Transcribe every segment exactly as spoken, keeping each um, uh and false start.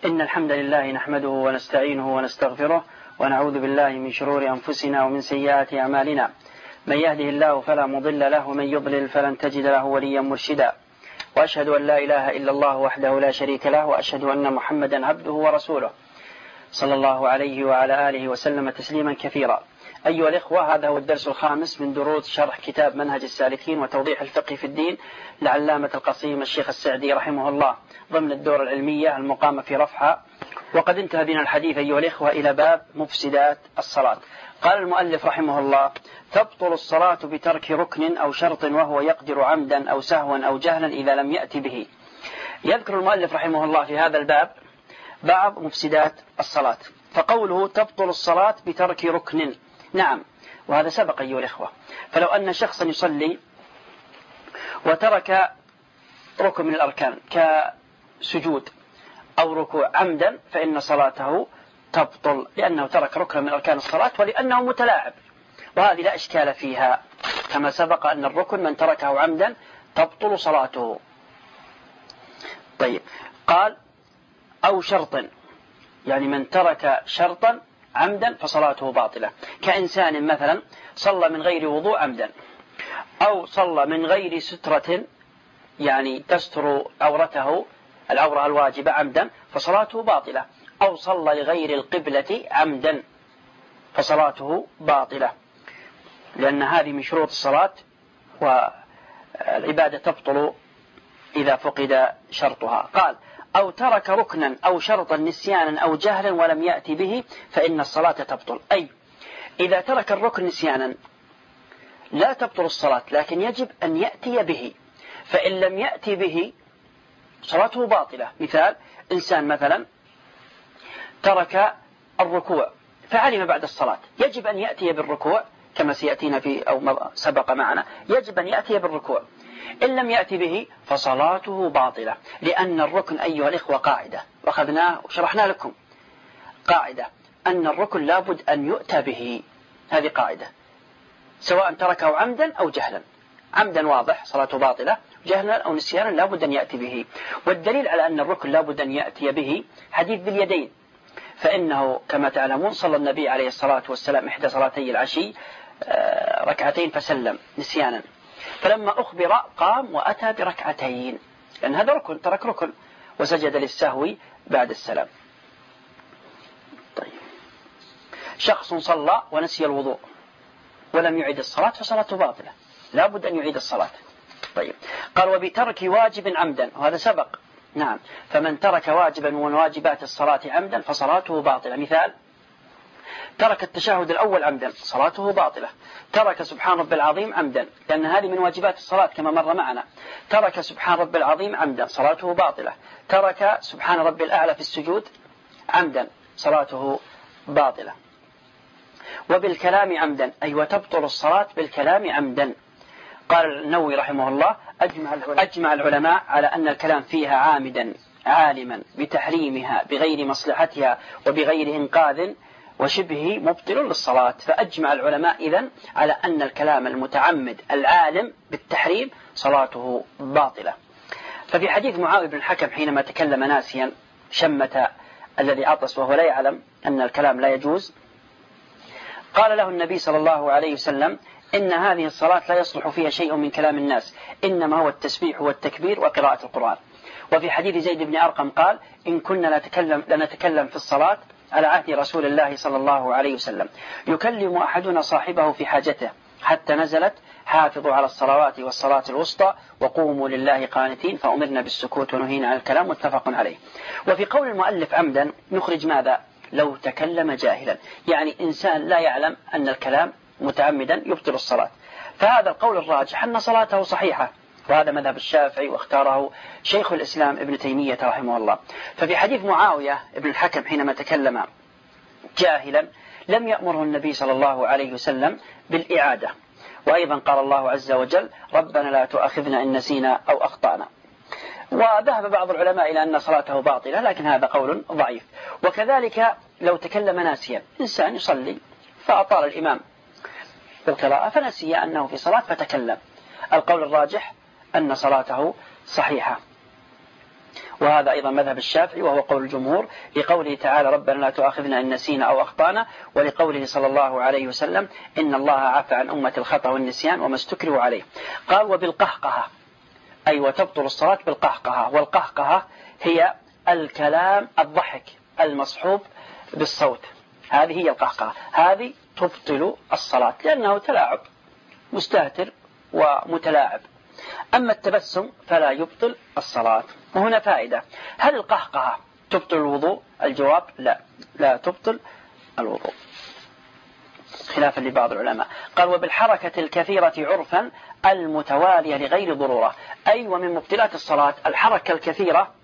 إن الحمد لله نحمده ونستعينه ونستغفره ونعوذ بالله من شرور أنفسنا ومن سيئات أعمالنا. من يهده الله فلا مضل له ومن يضلل فلن تجد له وليا مرشدا. وأشهد أن لا إله إلا الله وحده لا شريك له وأشهد أن محمدا عبده ورسوله صلى الله عليه وعلى آله وسلم تسليما كثيرا. أيها الإخوة، هذا هو الدرس الخامس من دروس شرح كتاب منهج السالكين وتوضيح الفقه في الدين لعلامة القصيم الشيخ السعدي رحمه الله ضمن الدورة العلمية المقامة في رفحة. وقد انتهى بنا الحديث أيها الإخوة إلى باب مفسدات الصلاة. قال المؤلف رحمه الله: تبطل الصلاة بترك ركن أو شرط وهو يقدر عمدا أو سهوا أو جهلا إذا لم يأتي به. يذكر المؤلف رحمه الله في هذا الباب بعض مفسدات الصلاة، فقوله تبطل الصلاة بترك ركن، نعم، وهذا سبق أيها الإخوة. فلو أن شخصا يصلي وترك ركن من الأركان كسجود أو ركوع عمدا فإن صلاته تبطل، لأنه ترك ركن من أركان الصلاة ولأنه متلاعب، وهذه لا إشكال فيها، كما سبق أن الركن من تركه عمدا تبطل صلاته. طيب، قال أو شرط، يعني من ترك شرطا عمدا فصلاته باطلة، كإنسان مثلا صلى من غير وضوء عمدا، أو صلى من غير سترة يعني تستر عورته العورة الواجبة عمدا فصلاته باطلة، أو صلى لغير القبلة عمدا فصلاته باطلة، لأن هذه من شروط الصلاة، والعبادة تبطل إذا فقد شرطها. قال أو ترك ركنا أو شرطا نسيانا أو جهلا ولم يأتي به فإن الصلاة تبطل. أي إذا ترك الركن نسيانا لا تبطل الصلاة، لكن يجب أن يأتي به، فإن لم يأتي به صلاته باطلة. مثال: إنسان مثلا ترك الركوع فعلم بعد الصلاة، يجب أن يأتي بالركوع كما سيأتينا في أو سبق معنا، يجب أن يأتي بالركوع. إن لم يأتي به فصلاته باطلة، لأن الركن أيها الإخوة قاعدة وأخذناه وشرحنا لكم، قاعدة أن الركن لابد أن يؤتى به، هذه قاعدة، سواء تركه عمدا أو جهلا. عمدا واضح صلاته باطلة، جهلا أو نسيانا لابد أن يأتي به. والدليل على أن الركن لابد أن يأتي به حديث ذي اليدين، فإنه كما تعلمون صلى النبي عليه الصلاة والسلام إحدى صلاتي العشي ركعتين فسلم نسيانا، فلما أخبر قام وأتى بركعتين، لأن هذا ركن، ترك ركن، وسجد للسهو بعد السلام. طيب، شخص صلى ونسي الوضوء ولم يعيد الصلاة فصلاته باطلة، لابد أن يعيد الصلاة. طيب، قال وبترك واجب عمدا، وهذا سبق، نعم، فمن ترك واجبا من واجبات الصلاة عمدا فصلاته باطلة. مثال: ترك التشهد الأول عمدا صلاته باطلة، ترك سبحان رب العظيم عمدا، لأن هذه من واجبات الصلاة كما مر معنا، ترك سبحان رب العظيم عمدا صلاته باطلة، ترك سبحان رب الأعلى في السجود عمدا صلاته باطلة. وبالكلام عمدا، أي وتبطل الصلاة بالكلام عمدا. قال النووي رحمه الله: أجمع العلماء على أن الكلام فيها عامدا عالما بتحريمها بغير مصلحتها وبغير إنقاذ وشبه مبطل للصلاة. فأجمع العلماء إذن على أن الكلام المتعمد العالم بالتحريم صلاته باطلة. ففي حديث معاوية بن الحكم حينما تكلم ناسيا شمة الذي عطس وهو لا يعلم أن الكلام لا يجوز، قال له النبي صلى الله عليه وسلم: إن هذه الصلاة لا يصلح فيها شيء من كلام الناس، إنما هو التسبيح والتكبير وقراءة القرآن. وفي حديث زيد بن أرقم قال: إن كنا نتكلم لنتكلم في الصلاة على عهد رسول الله صلى الله عليه وسلم، يكلم أحدنا صاحبه في حاجته، حتى نزلت: حافظوا على الصلوات والصلاة الوسطى وقوموا لله قانتين، فأمرنا بالسكوت ونهينا عن الكلام، متفق عليه. وفي قول المؤلف عمدا نخرج ماذا؟ لو تكلم جاهلا، يعني إنسان لا يعلم أن الكلام متعمدا يبطل الصلاة، فهذا القول الراجح أن صلاته صحيحة، وهذا مذهب الشافعي واختاره شيخ الإسلام ابن تيمية رحمه الله. ففي حديث معاوية ابن الحكم حينما تكلم جاهلا لم يأمره النبي صلى الله عليه وسلم بالإعادة. وأيضا قال الله عز وجل: ربنا لا تؤاخذنا إن نسينا أو أخطأنا. وذهب بعض العلماء إلى أن صلاته باطلة، لكن هذا قول ضعيف. وكذلك لو تكلم ناسيا، إنسان يصلي فأطال الإمام بالقراءة فنسي أنه في صلاة فتكلم، القول الراجح أن صلاته صحيحة. وهذا أيضا مذهب الشافعي وهو قول الجمهور، لقوله تعالى ربنا لا تؤاخذنا إن نسينا أو أخطأنا، ولقوله صلى الله عليه وسلم إن الله عفى عن أمة الخطأ والنسيان وما استكرهوا عليه. قال وبالقهقهة، أي وتبطل الصلاة بالقهقهة، والقهقهة هي الكلام الضحك المصحوب بالصوت، هذه هي القهقهة، هذه تبطل الصلاة لأنه تلاعب مستهتر ومتلاعب. أما التبسم فلا يبطل الصلاة. وهنا فائدة، هل القهقهة تبطل الوضوء؟ الجواب لا، لا تبطل الوضوء خلافا لبعض العلماء. قال وبالحركة الكثيرة عرفا المتوالية لغير ضرورة، أي ومن مبطلات الصلاة الحركة الكثيرة،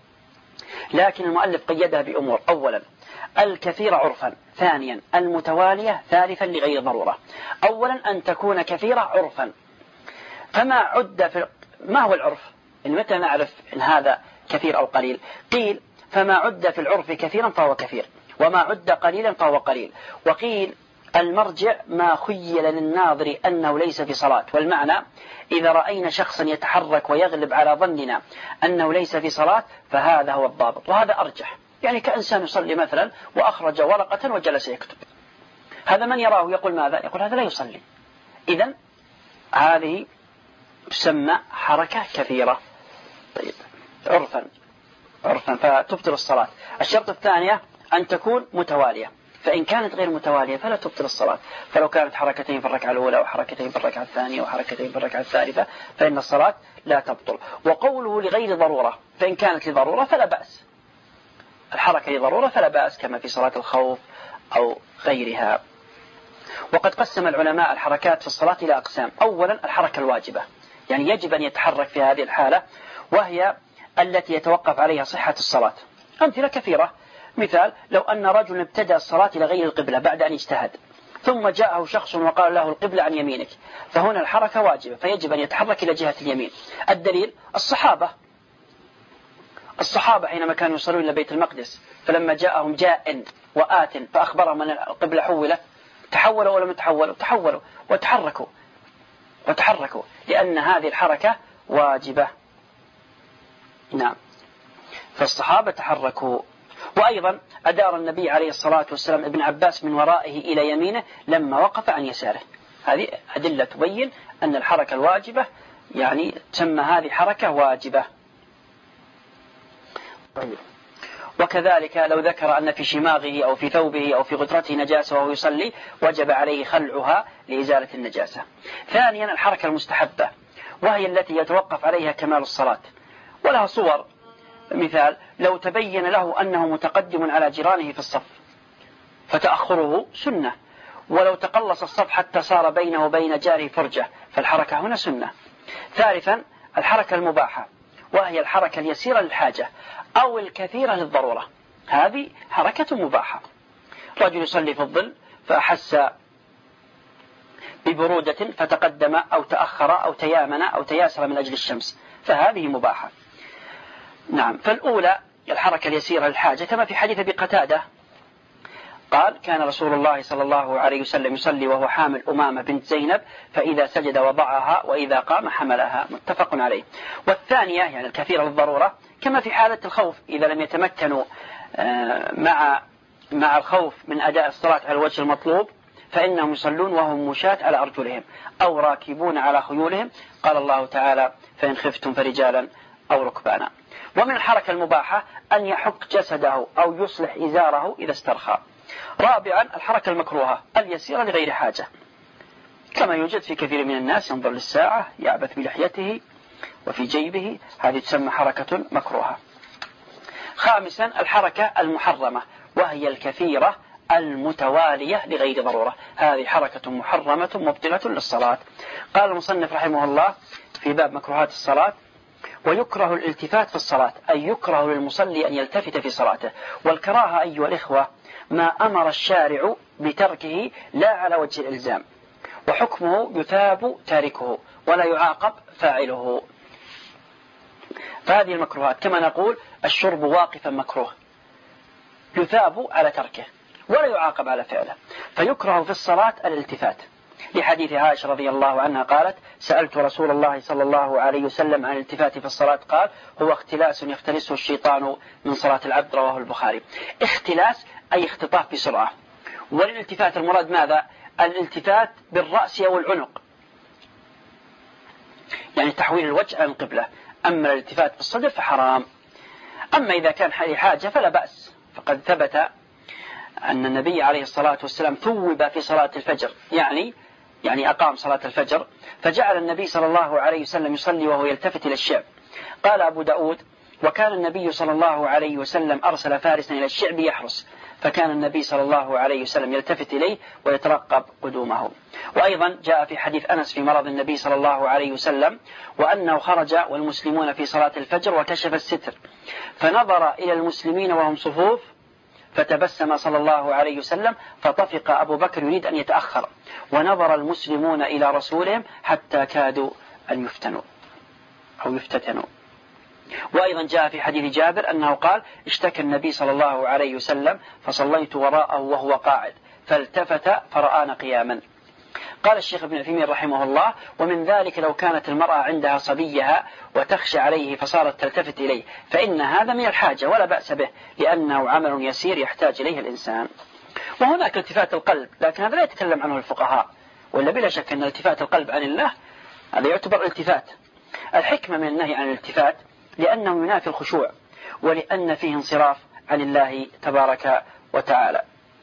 لكن المؤلف قيدها بأمور: أولا الكثيرة عرفا، ثانيا المتوالية، ثالثا لغير ضرورة. أولا أن تكون كثيرة عرفا، فما عد في ما هو العرف؟ متى نعرف إن هذا كثير أو قليل؟ قيل فما عد في العرف كثيرا فهو كثير، وما عد قليلا فهو قليل. وقيل المرجع ما خيل للناظر أنه ليس في صلاة، والمعنى إذا رأينا شخصا يتحرك ويغلب على ظننا أنه ليس في صلاة فهذا هو الضابط، وهذا أرجح. يعني كإنسان يصلي مثلا وأخرج ورقة وجلس يكتب، هذا من يراه يقول ماذا؟ يقول هذا لا يصلي. إذن هذه تسمى حركة كثيرة. طيب عرفا عرفا فتبطل الصلاة. الشرط الثانية أن تكون متوالية، فإن كانت غير متوالية فلا تبطل الصلاة. فلو كانت حركتين في الركعة الأولى وحركتين في الركعة الثانية وحركتين في الركعة الثالثة فإن الصلاة لا تبطل. وقوله لغير ضرورة، فإن كانت لضرورة فلا بأس، الحركة لضرورة فلا بأس، كما في صلاة الخوف أو غيرها. وقد قسم العلماء الحركات في الصلاة إلى أقسام. أولا الحركة الواجبة، يعني يجب أن يتحرك في هذه الحالة، وهي التي يتوقف عليها صحة الصلاة. أمثلة كثيرة، مثال لو أن رجل ابتدأ الصلاة إلى غير القبلة بعد أن اجتهد، ثم جاءه شخص وقال له القبلة عن يمينك، فهنا الحركة واجبة، فيجب أن يتحرك إلى جهة اليمين. الدليل الصحابة الصحابة حينما كانوا يصلون إلى بيت المقدس، فلما جاءهم جاء وآت فأخبرهم أن القبلة حولت، تحولوا ولم يتحولوا؟ تحولوا وتحركوا وتحركوا لأن هذه الحركة واجبة. نعم، فالصحابة تحركوا. وأيضا أدار النبي عليه الصلاة والسلام ابن عباس من ورائه إلى يمينه لما وقف عن يساره. هذه أدلة تبين أن الحركة الواجبة يعني تسمى هذه حركة واجبة. طيب. وكذلك لو ذكر أن في شماغه أو في ثوبه أو في غترته نجاسة وهو يصلي وجب عليه خلعها لإزالة النجاسة. ثانيا الحركة المستحبة، وهي التي يتوقف عليها كمال الصلاة، ولها صور. مثال لو تبين له أنه متقدم على جيرانه في الصف فتأخره سنة، ولو تقلص الصف حتى صار بينه وبين جاره فرجة فالحركة هنا سنة. ثالثا الحركة المباحة، وهي الحركة اليسيرة للحاجة أو الكثيرة للضرورة، هذه حركة مباحة. رجل يصلي في الظل فأحس ببرودة فتقدم أو تأخر أو تيامن أو تياسر من أجل الشمس، فهذه مباحة. نعم، فالأولى الحركة اليسيرة للحاجة، كما في حديث أبي قتادة قال كان رسول الله صلى الله عليه وسلم يصلي وهو حامل أمامة بنت زينب، فإذا سجد وضعها وإذا قام حملها، متفق عليه. والثانية يعني الكثيرة للضرورة، كما في حالة الخوف إذا لم يتمكنوا مع مع الخوف من أداء الصلاة على الوجه المطلوب فإنهم يصلون وهم مشاة على أرجلهم أو راكبون على خيولهم، قال الله تعالى فإن خفتم فرجالا أو ركبانا. ومن الحركة المباحة أن يحك جسده أو يصلح إزاره إذا استرخى. رابعا الحركة المكروهة اليسيرة لغير حاجة، كما يوجد في كثير من الناس ينظر للساعة يعبث بلحيته وفي جيبه، هذه تسمى حركة مكروهة. خامسا الحركة المحرمة، وهي الكثيرة المتوالية لغير ضرورة، هذه حركة محرمة مبطلة للصلاة. قال المصنف رحمه الله في باب مكروهات الصلاة: ويكره الالتفات في الصلاة، أي يكره للمصلي أن يلتفت في صلاته. والكراهة أيها الإخوة ما أمر الشارع بتركه لا على وجه الإلزام، وحكمه يثاب تاركه ولا يعاقب فاعله. فهذه المكروهات كما نقول الشرب واقفا مكروه، يثاب على تركه ولا يعاقب على فعله. فيكره في الصلاة الالتفات، لحديث عائشة رضي الله عنها قالت: سألت رسول الله صلى الله عليه وسلم عن الالتفات في الصلاة، قال: هو اختلاس يختلسه الشيطان من صلاة العبد، رواه البخاري. اختلاس أي اختطاف بسرعة. والالتفات المراد ماذا؟ الالتفات بالرأس أو العنق، يعني تحويل الوجه عن القبلة. أما الالتفات بالصدر فحرام. أما إذا كان حاجة فلا بأس، فقد ثبت أن النبي عليه الصلاة والسلام ثوب في صلاة الفجر، يعني يعني أقام صلاة الفجر، فجعل النبي صلى الله عليه وسلم يصلي وهو يلتفت إلى الشعب. قال أبو داود: وكان النبي صلى الله عليه وسلم أرسل فارسا إلى الشعب يحرس، فكان النبي صلى الله عليه وسلم يلتفت إليه ويترقب قدومه. وأيضا جاء في حديث أنس في مرض النبي صلى الله عليه وسلم وأنه خرج والمسلمون في صلاة الفجر وكشف الستر، فنظر إلى المسلمين وهم صفوف فتبسم صلى الله عليه وسلم، فطفق أبو بكر يريد أن يتأخر، ونظر المسلمون إلى رسولهم حتى كادوا أن يفتنوا أو يفتتنوا. وأيضا جاء في حديث جابر أنه قال: اشتكى النبي صلى الله عليه وسلم فصليت وراءه وهو قاعد، فالتفت فرآنا قياما. قال الشيخ ابن عثيمين رحمه الله: ومن ذلك لو كانت المرأة عندها صبيها وتخشى عليه فصارت تلتفت إليه، فإن هذا من الحاجة ولا بأس به، لأنه عمل يسير يحتاج إليه الإنسان. وهناك التفات القلب، لكن هذا لا يتكلم عنه الفقهاء، ولا بلا شك أن التفات القلب عن الله هذا يعتبر التفات. الحكمة من النهي عن الالتفات لأنه ينافي الخشوع، ولأن فيه انصراف عن الله تبارك وتعالى.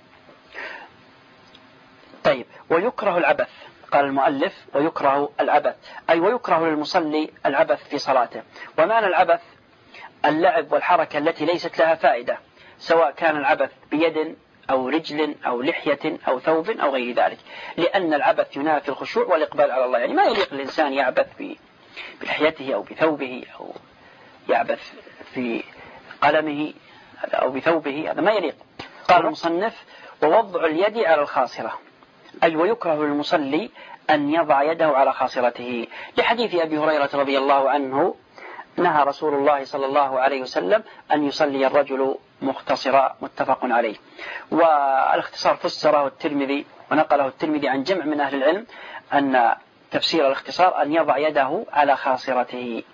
طيب، ويكره العبث. قال المؤلف: ويكره العبث، أي ويكره للمصلي العبث في صلاته. ومعنى العبث اللعب والحركة التي ليست لها فائدة، سواء كان العبث بيد أو رجل أو لحية أو ثوب أو غير ذلك، لأن العبث ينافي الخشوع والإقبال على الله. يعني ما يليق الإنسان يعبث بلحيته أو بثوبه أو يعبث في قلمه أو بثوبه، هذا ما يليق. قال المصنف: ووضع اليد على الخاصرة، أي ويكره للمصلي أن يضع يده على خاصرته، لحديث أبي هريرة رضي الله عنه: نهى رسول الله صلى الله عليه وسلم أن يصلي الرجل مختصرا، متفق عليه. والاختصار فسره الترمذي ونقله الترمذي عن جمع من أهل العلم أن تفسير الاختصار أن يضع يده على خاصرته.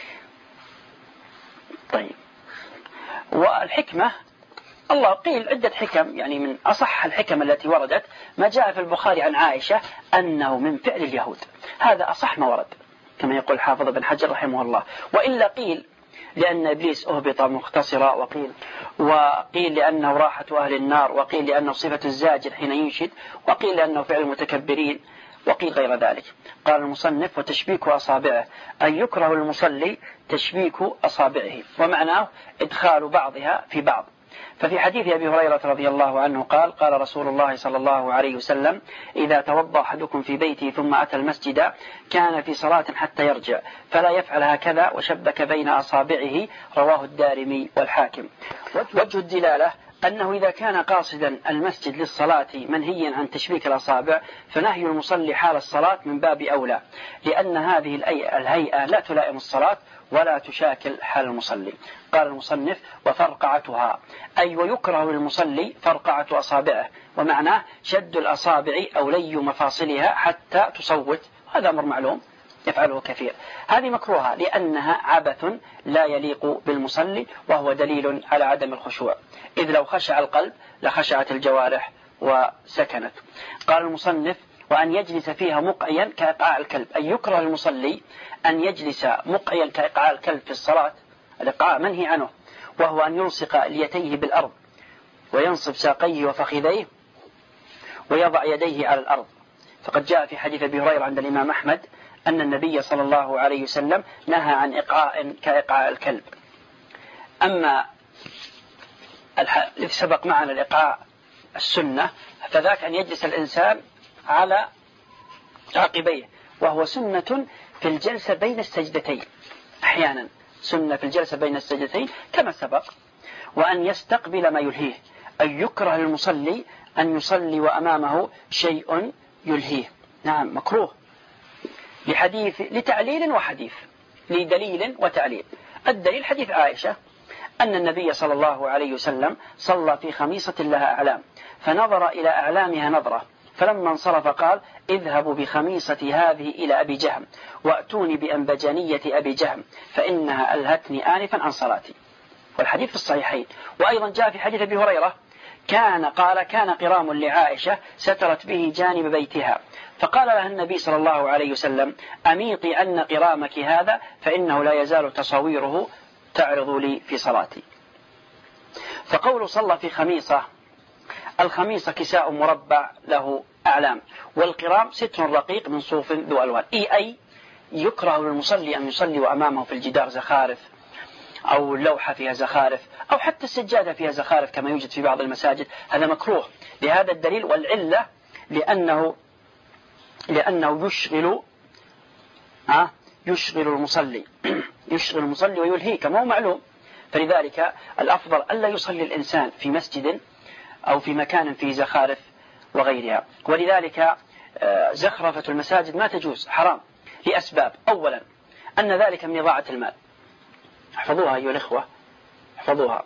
طيب، والحكمة الله قيل عدة حكم، يعني من أصح الحكم التي وردت ما جاء في البخاري عن عائشة أنه من فعل اليهود، هذا أصح ما ورد كما يقول حافظ بن حجر رحمه الله. وإلا قيل لأن إبليس أهبط مختصرا، وقيل وقيل لأنه راحة أهل النار، وقيل لأنه صفة الزاجر حين ينشد، وقيل لأنه فعل المتكبرين، وقيل غير ذلك. قال المصنف: وتشبيك أصابعه، أن يكره المصلي تشبيك أصابعه، ومعناه إدخال بعضها في بعض. ففي حديث أبي هريرة رضي الله عنه قال: قال رسول الله صلى الله عليه وسلم: إذا توضأ أحدكم في بيته ثم أتى المسجد كان في صلاة حتى يرجع فلا يفعل هكذا، وشبك بين أصابعه، رواه الدارمي والحاكم. وجه الدلالة أنه إذا كان قاصدا المسجد للصلاة منهيا عن تشبيك الأصابع، فنهي المصلي حال الصلاة من باب أولى، لأن هذه الهيئة لا تلائم الصلاة ولا تشاكل حال المصلي. قال المصنف: وفرقعتها، أي ويكره للمصلي فرقعة أصابعه، ومعناه شد الأصابع أو لي مفاصلها حتى تصوت، هذا أمر معلوم يفعله كثير. هذه مكروهة لأنها عبث لا يليق بالمصلي، وهو دليل على عدم الخشوع، إذ لو خشع القلب لخشعت الجوارح وسكنت. قال المصنف: وأن يجلس فيها مقعيا كإقعاء الكلب، أي يكره للمصلي أن يجلس مقعيا كإقعاء الكلب في الصلاة. الإقعاء منهي عنه، وهو أن يلصق اليتيه بالأرض وينصب ساقيه وفخذيه ويضع يديه على الأرض، فقد جاء في حديث أبي هريرة عند الإمام أحمد أن النبي صلى الله عليه وسلم نهى عن إقعاء كإقعاء الكلب. أما الذي سبق معنا الإقعاء السنة، فذاك أن يجلس الإنسان على عقبيه، وهو سنة في الجلسة بين السجدتين، أحيانا سنة في الجلسة بين السجدتين كما سبق. وأن يستقبل ما يلهيه، أن يكره للمصلي أن يصلي وأمامه شيء يلهيه، نعم مكروه، لحديث لتعليل وحديث، لدليل وتعليل. الدليل حديث عائشة أن النبي صلى الله عليه وسلم صلى في خميصة لها أعلام، فنظر إلى أعلامها نظرة، فلما انصرف قال اذهبوا بخميصتي هذه إلى أبي جهم وأتوني بأنبجانية أبي جهم فإنها ألهتني آنفا عن صلاتي. والحديث في الصحيحين. وأيضا جاء في حديث أبي هريرة كان قال كان قرام لعائشة سترت به جانب بيتها فقال لها النبي صلى الله عليه وسلم أميطي أن قرامك هذا فإنه لا يزال تصويره تعرض لي في صلاتي. فقول صلى في خميصة، الخميصة كساء مربع له أعلام، والقرام ستر رقيق من صوف ذو ألوان. إي أي يكره للمصلي أن يصلي وأمامه في الجدار زخارف أو لوحة فيها زخارف أو حتى السجادة فيها زخارف كما يوجد في بعض المساجد، هذا مكروه لهذا الدليل. والعلة لأنه لأنه يشغل ها يشغل المصلي يشغل المصلي ويلهيه كما هو معلوم. فلذلك الأفضل ألا يصلي الإنسان في مسجد أو في مكان فيه زخارف وغيرها. ولذلك زخرفة المساجد ما تجوز، حرام لأسباب. أولا أن ذلك من إضاعة المال، احفظوها أيها الإخوة احفظوها.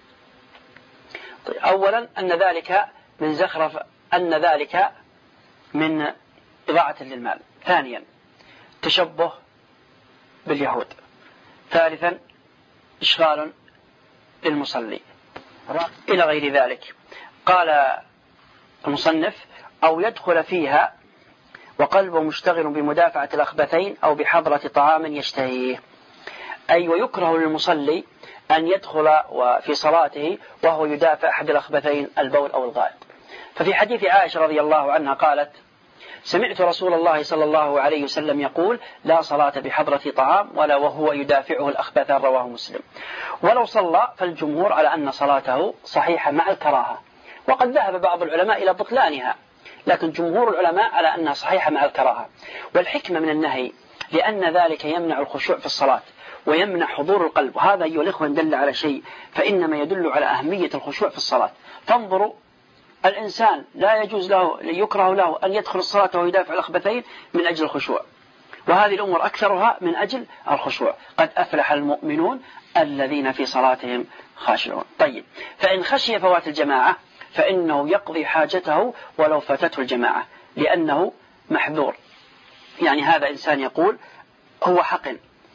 أولا أن ذلك من زخرف أن ذلك من إضاعة للمال. ثانيا تشبه باليهود. ثالثا إشغال للمصلي إلى غير ذلك. قال المصنف أو يدخل فيها وقلبه مشتغل بمدافعة الأخبثين أو بحضرة طعام يشتهيه. أي ويكره للمصلي أن يدخل في صلاته وهو يدافع أحد الأخبثين البول أو الغائط. ففي حديث عائشة رضي الله عنها قالت سمعت رسول الله صلى الله عليه وسلم يقول لا صلاة بحضرة طعام ولا وهو يدافعه الأخبثان، رواه مسلم. ولو صلى فالجمهور على أن صلاته صحيحة مع الكراهة، وقد ذهب بعض العلماء إلى بطلانها، لكن جمهور العلماء على أنها صحيحة مع الكراهة. والحكمة من النهي لأن ذلك يمنع الخشوع في الصلاة ويمنع حضور القلب، وهذا أيها الإخوة دل على شيء فإنما يدل على أهمية الخشوع في الصلاة. فانظروا الإنسان لا يجوز له يكره له أن يدخل الصلاة ويدافع الأخبثين من أجل الخشوع، وهذه الأمور أكثرها من أجل الخشوع. قد أفلح المؤمنون الذين في صلاتهم خاشعون. طيب، فإن خشي فوات الجماعة فإنه يقضي حاجته ولو فاتته الجماعة لأنه محذور. يعني هذا إنسان يقول هو حقن،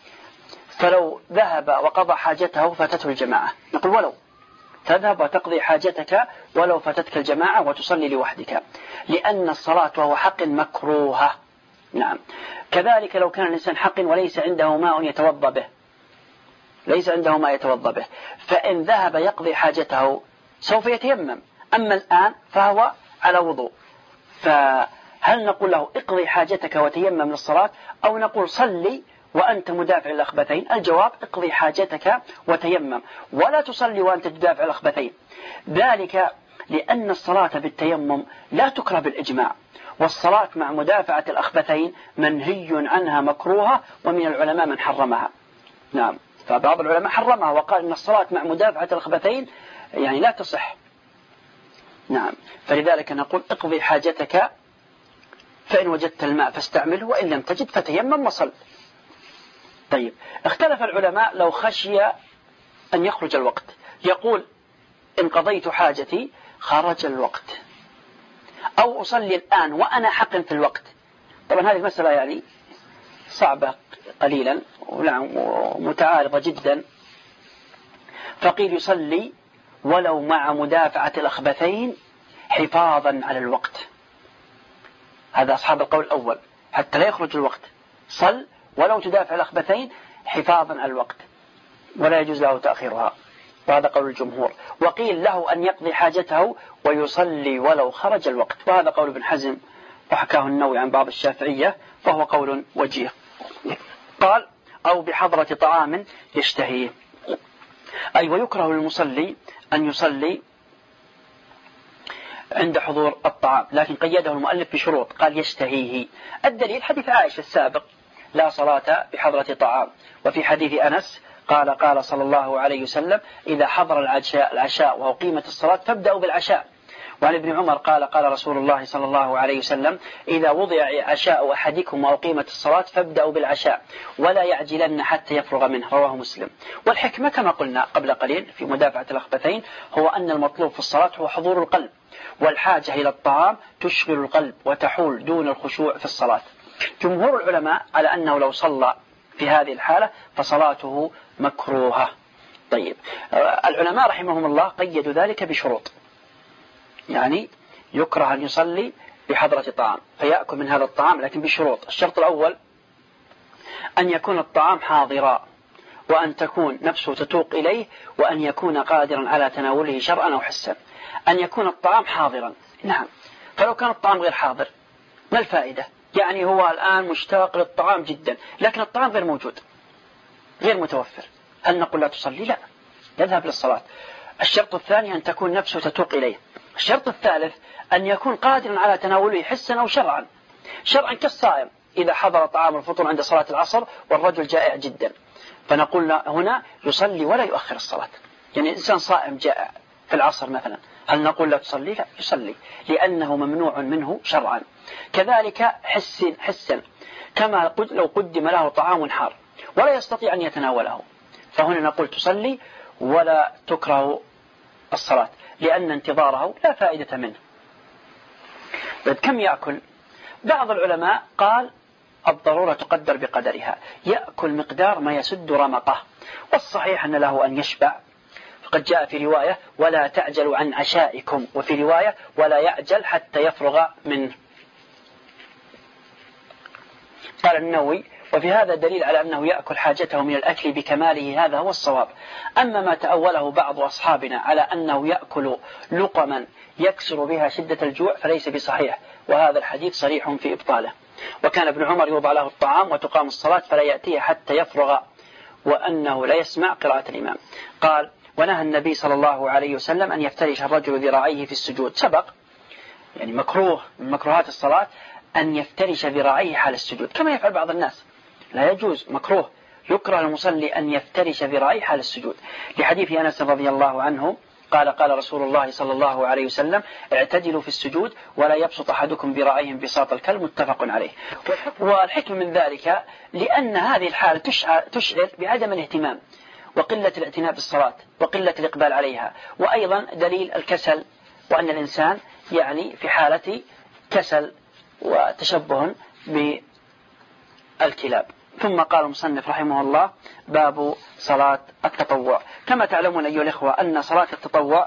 فلو ذهب وقضى حاجته فاتته الجماعة، نقول ولو تذهب وتقضي حاجتك ولو فاتتك الجماعة وتصلي لوحدك، لأن الصلاة وهو حق مكروهة. نعم. كذلك لو كان الإنسان حق وليس عنده ماء يتوضأ به ليس عنده ماء يتوضأ به فإن ذهب يقضي حاجته سوف يتيمم، أما الآن فهو على وضوء، فهل نقول له اقضي حاجتك وتيمم للصلاة أو نقول صلي وأنت مدافع الأخبثين؟ الجواب اقضي حاجتك وتيمم ولا تصلي وأنت تدافع الأخبثين. ذلك لأن الصلاة بالتيمم لا تكره بالإجماع، والصلاة مع مدافعة الأخبثين منهي عنها مكروهة، ومن العلماء من حرمها. نعم، فبعض العلماء حرمها وقال إن الصلاة مع مدافعة الأخبثين يعني لا تصح. نعم، فلذلك نقول اقضي حاجتك فإن وجدت الماء فاستعمله وإن لم تجد فتيمم وصل. طيب، اختلف العلماء لو خشي أن يخرج الوقت، يقول إن قضيت حاجتي خرج الوقت أو أصلي الآن وأنا حق في الوقت. طبعا هذه المسألة يعني صعبة قليلا ومتعارضة جدا. فقيل يصلي ولو مع مدافعة الأخبثين حفاظا على الوقت، هذا أصحاب القول الأول، حتى لا يخرج الوقت صل ولو تدافع الأخبثين حفاظا على الوقت ولا يجوز له تأخيرها، وهذا قول الجمهور. وقيل له أن يقضي حاجته ويصلي ولو خرج الوقت، وهذا قول ابن حزم وحكاه النووي عن بعض الشافعية فهو قول وجيه. قال أو بحضرة طعام يشتهيه، أي ويكره للمصلي أن يصلي عند حضور الطعام، لكن قيده المؤلف بشروط، قال يشتهيه. الدليل حديث عائشة السابق لا صلاة بحضرة طعام، وفي حديث أنس قال قال صلى الله عليه وسلم إذا حضر العشاء, العشاء وأقيمت الصلاة فابدأوا بالعشاء، وعن ابن عمر قال قال رسول الله صلى الله عليه وسلم إذا وضع عشاء أحدكم وأقيمت الصلاة فابدأوا بالعشاء ولا يعجلن حتى يفرغ منه، رواه مسلم. والحكمة كما قلنا قبل قليل في مدافعة الأخبثين هو أن المطلوب في الصلاة هو حضور القلب، والحاجة إلى الطعام تشغل القلب وتحول دون الخشوع في الصلاة. جمهور العلماء على أنه لو صلى في هذه الحالة فصلاته مكروهة. طيب، العلماء رحمهم الله قيدوا ذلك بشروط، يعني يكره أن يصلي بحضرة طعام فيأكل من هذا الطعام لكن بشروط. الشرط الأول أن يكون الطعام حاضرا، وأن تكون نفسه تتوق إليه، وأن يكون قادرا على تناوله شرعا أو حسا. أن يكون الطعام حاضرا، نعم، فلو كان الطعام غير حاضر ما الفائدة؟ يعني هو الآن مشتاق للطعام جدا لكن الطعام غير موجود غير متوفر، هل نقول لا تصلي؟ لا، يذهب للصلاة. الشرط الثاني أن تكون نفسه تتوق إليه. الشرط الثالث أن يكون قادرا على تناوله حسا أو شرعا. شرعا كالصائم إذا حضر طعام الفطر عند صلاة العصر والرجل جائع جدا، فنقول هنا يصلي ولا يؤخر الصلاة. يعني إنسان صائم جائع في العصر مثلا، هل نقول لا تصلي؟ لا، يصلي لأنه ممنوع منه شرعا. كذلك حس حسا، كما لو قدم له طعام حار ولا يستطيع أن يتناوله، فهنا نقول تصلي ولا تكره الصلاة لأن انتظاره لا فائدة منه. كم يأكل؟ بعض العلماء قال الضرورة تقدر بقدرها، يأكل مقدار ما يسد رمقه، والصحيح أن له أن يشبع، فقد جاء في رواية ولا تعجلوا عن عشائكم، وفي رواية ولا يعجل حتى يفرغ منه. قال النووي وفي هذا دليل على أنه يأكل حاجته من الأكل بكماله، هذا هو الصواب. أما ما تأوله بعض أصحابنا على أنه يأكل لقما يكسر بها شدة الجوع فليس بصحيح، وهذا الحديث صريح في إبطاله. وكان ابن عمر يوضع له الطعام وتقام الصلاة فلا يأتيه حتى يفرغ، وأنه لا يسمع قراءة الإمام. قال ونهى النبي صلى الله عليه وسلم أن يفترش الرجل ذراعيه في السجود. سبق يعني مكروه من مكروهات الصلاة أن يفترش ذراعيه حال السجود كما يفعل بعض الناس، لا يجوز، مكروه، يكره المصلي أن يفترش ذراعيه حال السجود، لحديث أنس رضي الله عنه قال قال رسول الله صلى الله عليه وسلم اعتدلوا في السجود ولا يبسط أحدكم ذراعيه بساط الكلب، متفق عليه. والحكم من ذلك لأن هذه الحالة تشعر بعدم الاهتمام وقلة الاعتناء بالصلاة وقلة الإقبال عليها، وأيضا دليل الكسل، وأن الإنسان يعني في حالة كسل وتشبه بالكلاب. ثم قال المصنف رحمه الله باب صلاة التطوع. كما تعلمون أيها الإخوة أن صلاة التطوع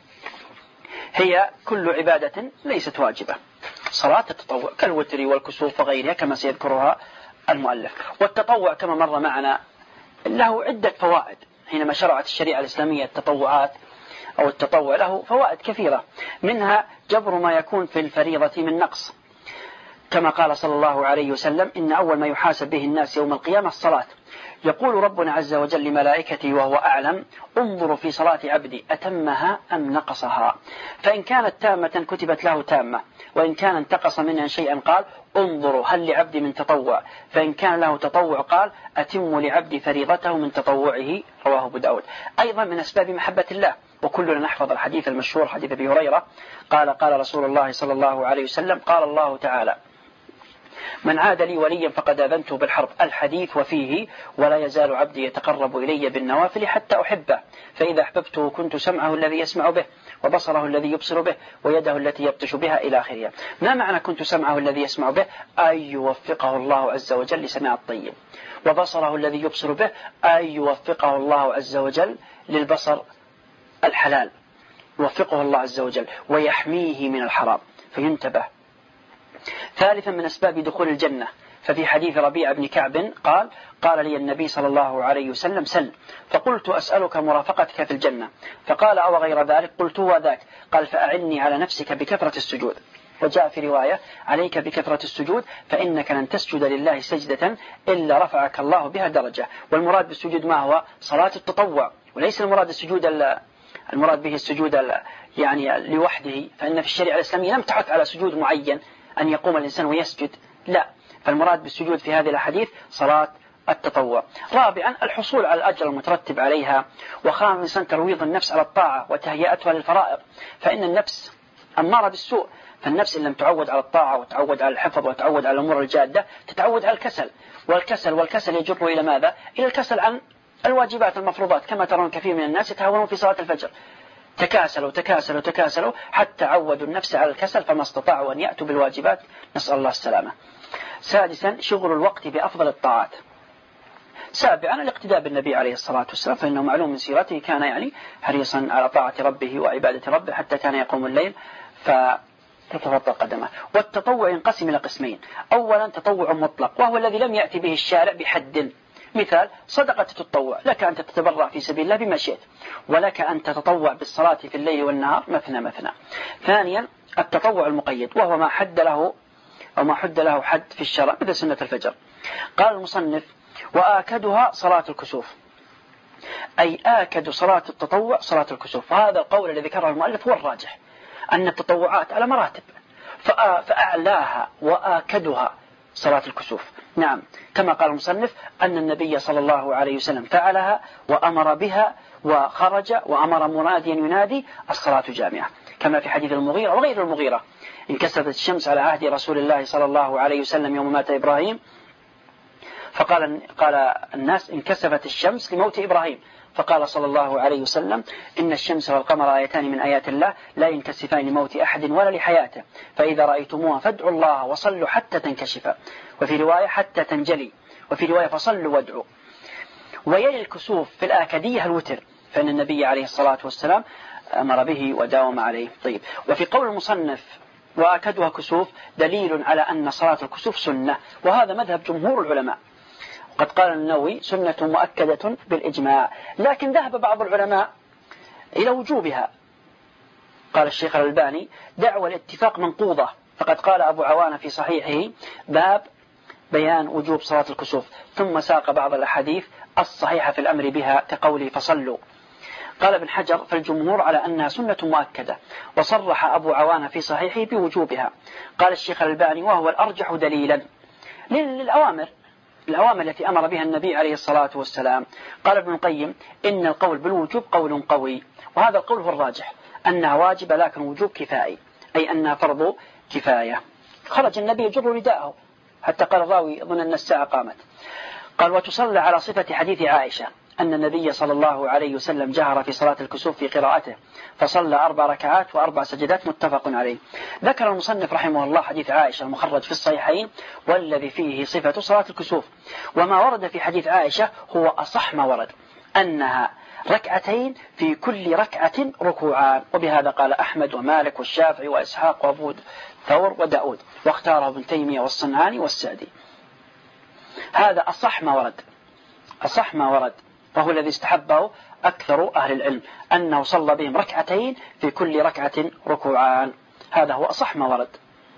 هي كل عبادة ليست واجبة، صلاة التطوع كالوتر والكسوف وغيرها كما سيذكرها المؤلف. والتطوع كما مر معنا له عدة فوائد، حينما شرعت الشريعة الإسلامية التطوعات أو التطوع له فوائد كثيرة، منها جبر ما يكون في الفريضة من نقص، كما قال صلى الله عليه وسلم إن أول ما يحاسب به الناس يوم القيامة الصلاة. يقول ربنا عز وجل لملائكته وهو أعلم انظروا في صلاة عبدي أتمها أم نقصها، فإن كانت تامة كتبت له تامة، وإن كان انتقص منها شيئا قال انظروا هل لعبدي من تطوع، فإن كان له تطوع قال أتم لعبدي فريضته من تطوعه، رواه أبو داود. أيضا من أسباب محبة الله، وكلنا نحفظ الحديث المشهور حديث أبي هريرة قال قال رسول الله صلى الله عليه وسلم قال الله تعالى من عاد لي وليا فقد آذنته بالحرب، الحديث وفيه ولا يزال عبدي يتقرب إلي بالنوافل حتى أحبه، فإذا أحببته كنت سمعه الذي يسمع به وبصره الذي يبصر به ويده التي يبطش بها إلى آخرها. ما معنى كنت سمعه الذي يسمع به؟ أن يوفقه الله عز وجل لسماع الطيب، وبصره الذي يبصر به أن يوفقه الله عز وجل للبصر الحلال، يوفقه الله عز وجل ويحميه من الحرام فينتبه. ثالثا من أسباب دخول الجنة، ففي حديث ربيع بن كعب قال قال لي النبي صلى الله عليه وسلم سل، فقلت أسألك مرافقتك في الجنة، فقال أو غير ذلك، قلت هو ذاك، قال فأعني على نفسك بكثرة السجود. وجاء في رواية عليك بكثرة السجود فإنك لن تسجد لله سجدة إلا رفعك الله بها درجة. والمراد بالسجود ما هو؟ صلاة التطوع، وليس المراد السجود المراد به السجود يعني لوحده، فإن في الشريعة الإسلامية لم تحث على سجود معين أن يقوم الإنسان ويسجد، لا، فالمراد بالسجود في هذه الأحاديث صلاة التطوع. رابعا الحصول على الأجر المترتب عليها. وخامسا ترويض النفس على الطاعة وتهيئتها للفرائض، فإن النفس أمارة بالسوء، فالنفس إن لم تعود على الطاعة وتعود على الحفظ وتعود على الأمور الجادة تتعود على الكسل، والكسل والكسل يجر إلى ماذا؟ إلى الكسل عن الواجبات المفروضات، كما ترون كثير من الناس يتهاونون في صلاة الفجر، تكاسلوا تكاسلوا تكاسلوا حتى عودوا النفس على الكسل فما استطاعوا أن يأتوا بالواجبات، نسأل الله السلامة. سادسا شغل الوقت بأفضل الطاعات. سابعا الاقتداء بالنبي عليه الصلاة والسلام، فإنه معلوم من سيرته كان يعني حريصا على طاعة ربه وعبادة ربه حتى كان يقوم الليل فتتفطر قدمه. والتطوع ينقسم إلى قسمين: أولا تطوع مطلق وهو الذي لم يأتي به الشارع بحد، مثال صدقة التطوع، لك أن تتبرع في سبيل الله بما شئت، ولك أن تتطوع بالصلاة في الليل والنهار مثنى مثنى. ثانيا التطوع المقيد وهو ما حد له أو ما حد له حد في الشرع مثل سنة الفجر. قال المصنف: وآكدها صلاة الكسوف، أي آكد صلاة التطوع صلاة الكسوف. هذا القول الذي ذكره المؤلف هو الراجح، أن التطوعات على مراتب، فأعلاها وآكدها صلاة الكسوف. نعم، كما قال المصنف أن النبي صلى الله عليه وسلم فعلها وأمر بها وخرج وأمر مناديا ينادي: الصلاة جامعة، كما في حديث المغيرة وغير المغيرة: انكسفت الشمس على عهد رسول الله صلى الله عليه وسلم يوم مات إبراهيم، فقال قال الناس: انكسفت الشمس لموت إبراهيم، فقال صلى الله عليه وسلم: إن الشمس والقمر آيتان من آيات الله لا ينكسفان لموت أحد ولا لحياته، فإذا رأيتموها فادعوا الله وصلوا حتى تنكشفا، وفي رواية حتى تنجلي، وفي رواية فصلوا وادعوا. ويلي الكسوف في الآكدية الوتر، فإن النبي عليه الصلاة والسلام أمر به وداوم عليه. طيب، وفي قول المصنف وآكدها كسوف دليل على أن صلاة الكسوف سنة، وهذا مذهب جمهور العلماء. قد قال النووي: سنة مؤكدة بالإجماع، لكن ذهب بعض العلماء إلى وجوبها. قال الشيخ الألباني: دعوى الاتفاق منقوضة، فقد قال أبو عوانة في صحيحه: باب بيان وجوب صلاة الكسوف، ثم ساق بعض الأحاديث الصحيحة في الأمر بها كقوله فصلوا. قال ابن حجر: فالجمهور على أنها سنة مؤكدة، وصرح أبو عوانة في صحيحه بوجوبها. قال الشيخ الألباني: وهو الأرجح دليلا للأوامر الأوامر التي أمر بها النبي عليه الصلاة والسلام. قال ابن القيم: إن القول بالوجوب قول قوي، وهذا القول هو الراجح، أنها واجبة لكن وجوب كفائي، أي أنها فرض كفاية. خرج النبي يجر رداءه حتى قال الراوي: أظن أن الساعة قامت. قال: وتصلى على صفة حديث عائشة أن النبي صلى الله عليه وسلم جهر في صلاة الكسوف في قراءته، فصلى أربع ركعات وأربع سجدات، متفق عليه. ذكر المصنف رحمه الله حديث عائشة المخرج في الصحيحين والذي فيه صفة صلاة الكسوف، وما ورد في حديث عائشة هو أصح ما ورد، أنها ركعتين في كل ركعة ركوعان، وبهذا قال أحمد ومالك والشافعي وإسحاق وأبو ثور وداود، واختاره ابن تيمية والصنعاني والسعدي. هذا أصح ما ورد، أصح ما ورد، وهو الذي استحبه أكثر أهل العلم، أنه صلى بهم ركعتين في كل ركعة ركوعان، هذا هو أصح ما ورد.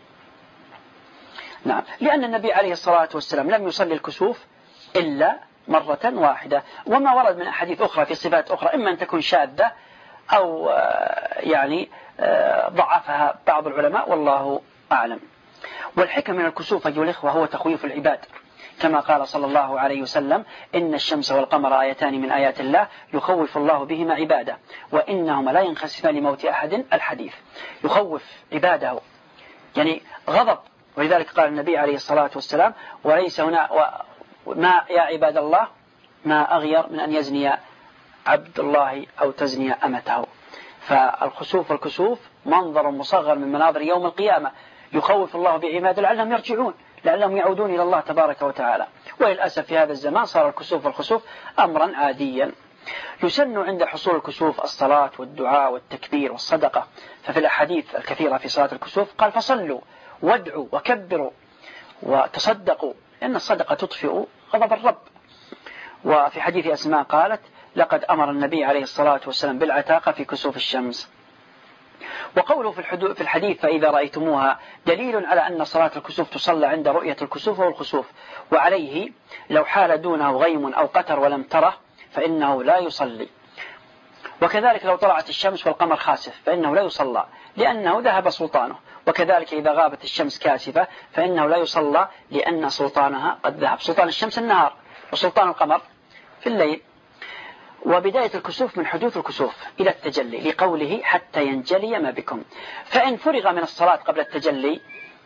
نعم، لأن النبي عليه الصلاة والسلام لم يصلي الكسوف إلا مرة واحدة، وما ورد من أحاديث أخرى في صفات أخرى إما أن تكون شاذة أو يعني ضعفها بعض العلماء، والله أعلم. والحكم من الكسوف أيها الإخوة هو تخويف العباد، كما قال صلى الله عليه وسلم: إن الشمس والقمر آيتان من آيات الله يخوف الله بهما عباده وإنهما لا ينخسفان لموت أحد. الحديث يخوف عباده، يعني غضب. ولذلك قال النبي عليه الصلاة والسلام: وليس هنا ما يا عباد الله ما أغير من أن يزني عبد الله أو تزني أمته. فالخسوف والكسوف منظر مصغر من مناظر يوم القيامة، يخوف الله بعباده لعلهم يرجعون، لعلهم يعودون إلى الله تبارك وتعالى. وللأسف في هذا الزمان صار الكسوف والخسوف أمرا عاديا. يسن عند حصول الكسوف الصلاة والدعاء والتكبير والصدقة، ففي الأحاديث الكثيرة في صلاة الكسوف قال: فصلوا وادعوا وكبروا وتصدقوا، لأن الصدقة تطفئ غضب الرب. وفي حديث أسماء قالت: لقد أمر النبي عليه الصلاة والسلام بالعتاقة في كسوف الشمس. وقوله في الحديث: فإذا رأيتموها دليل على أن صلاة الكسوف تصلى عند رؤية الكسوف والخسوف، وعليه لو حال دونه غيم أو قتر ولم تره فإنه لا يصلي. وكذلك لو طلعت الشمس والقمر خاسف فإنه لا يصلى لأنه ذهب سلطانه، وكذلك إذا غابت الشمس كاسفة فإنه لا يصلى لأن سلطانها قد ذهب. سلطان الشمس النهار وسلطان القمر في الليل. وبداية الكسوف من حدوث الكسوف إلى التجلي، لقوله حتى ينجلي ما بكم. فإن فرغ من الصلاة قبل التجلي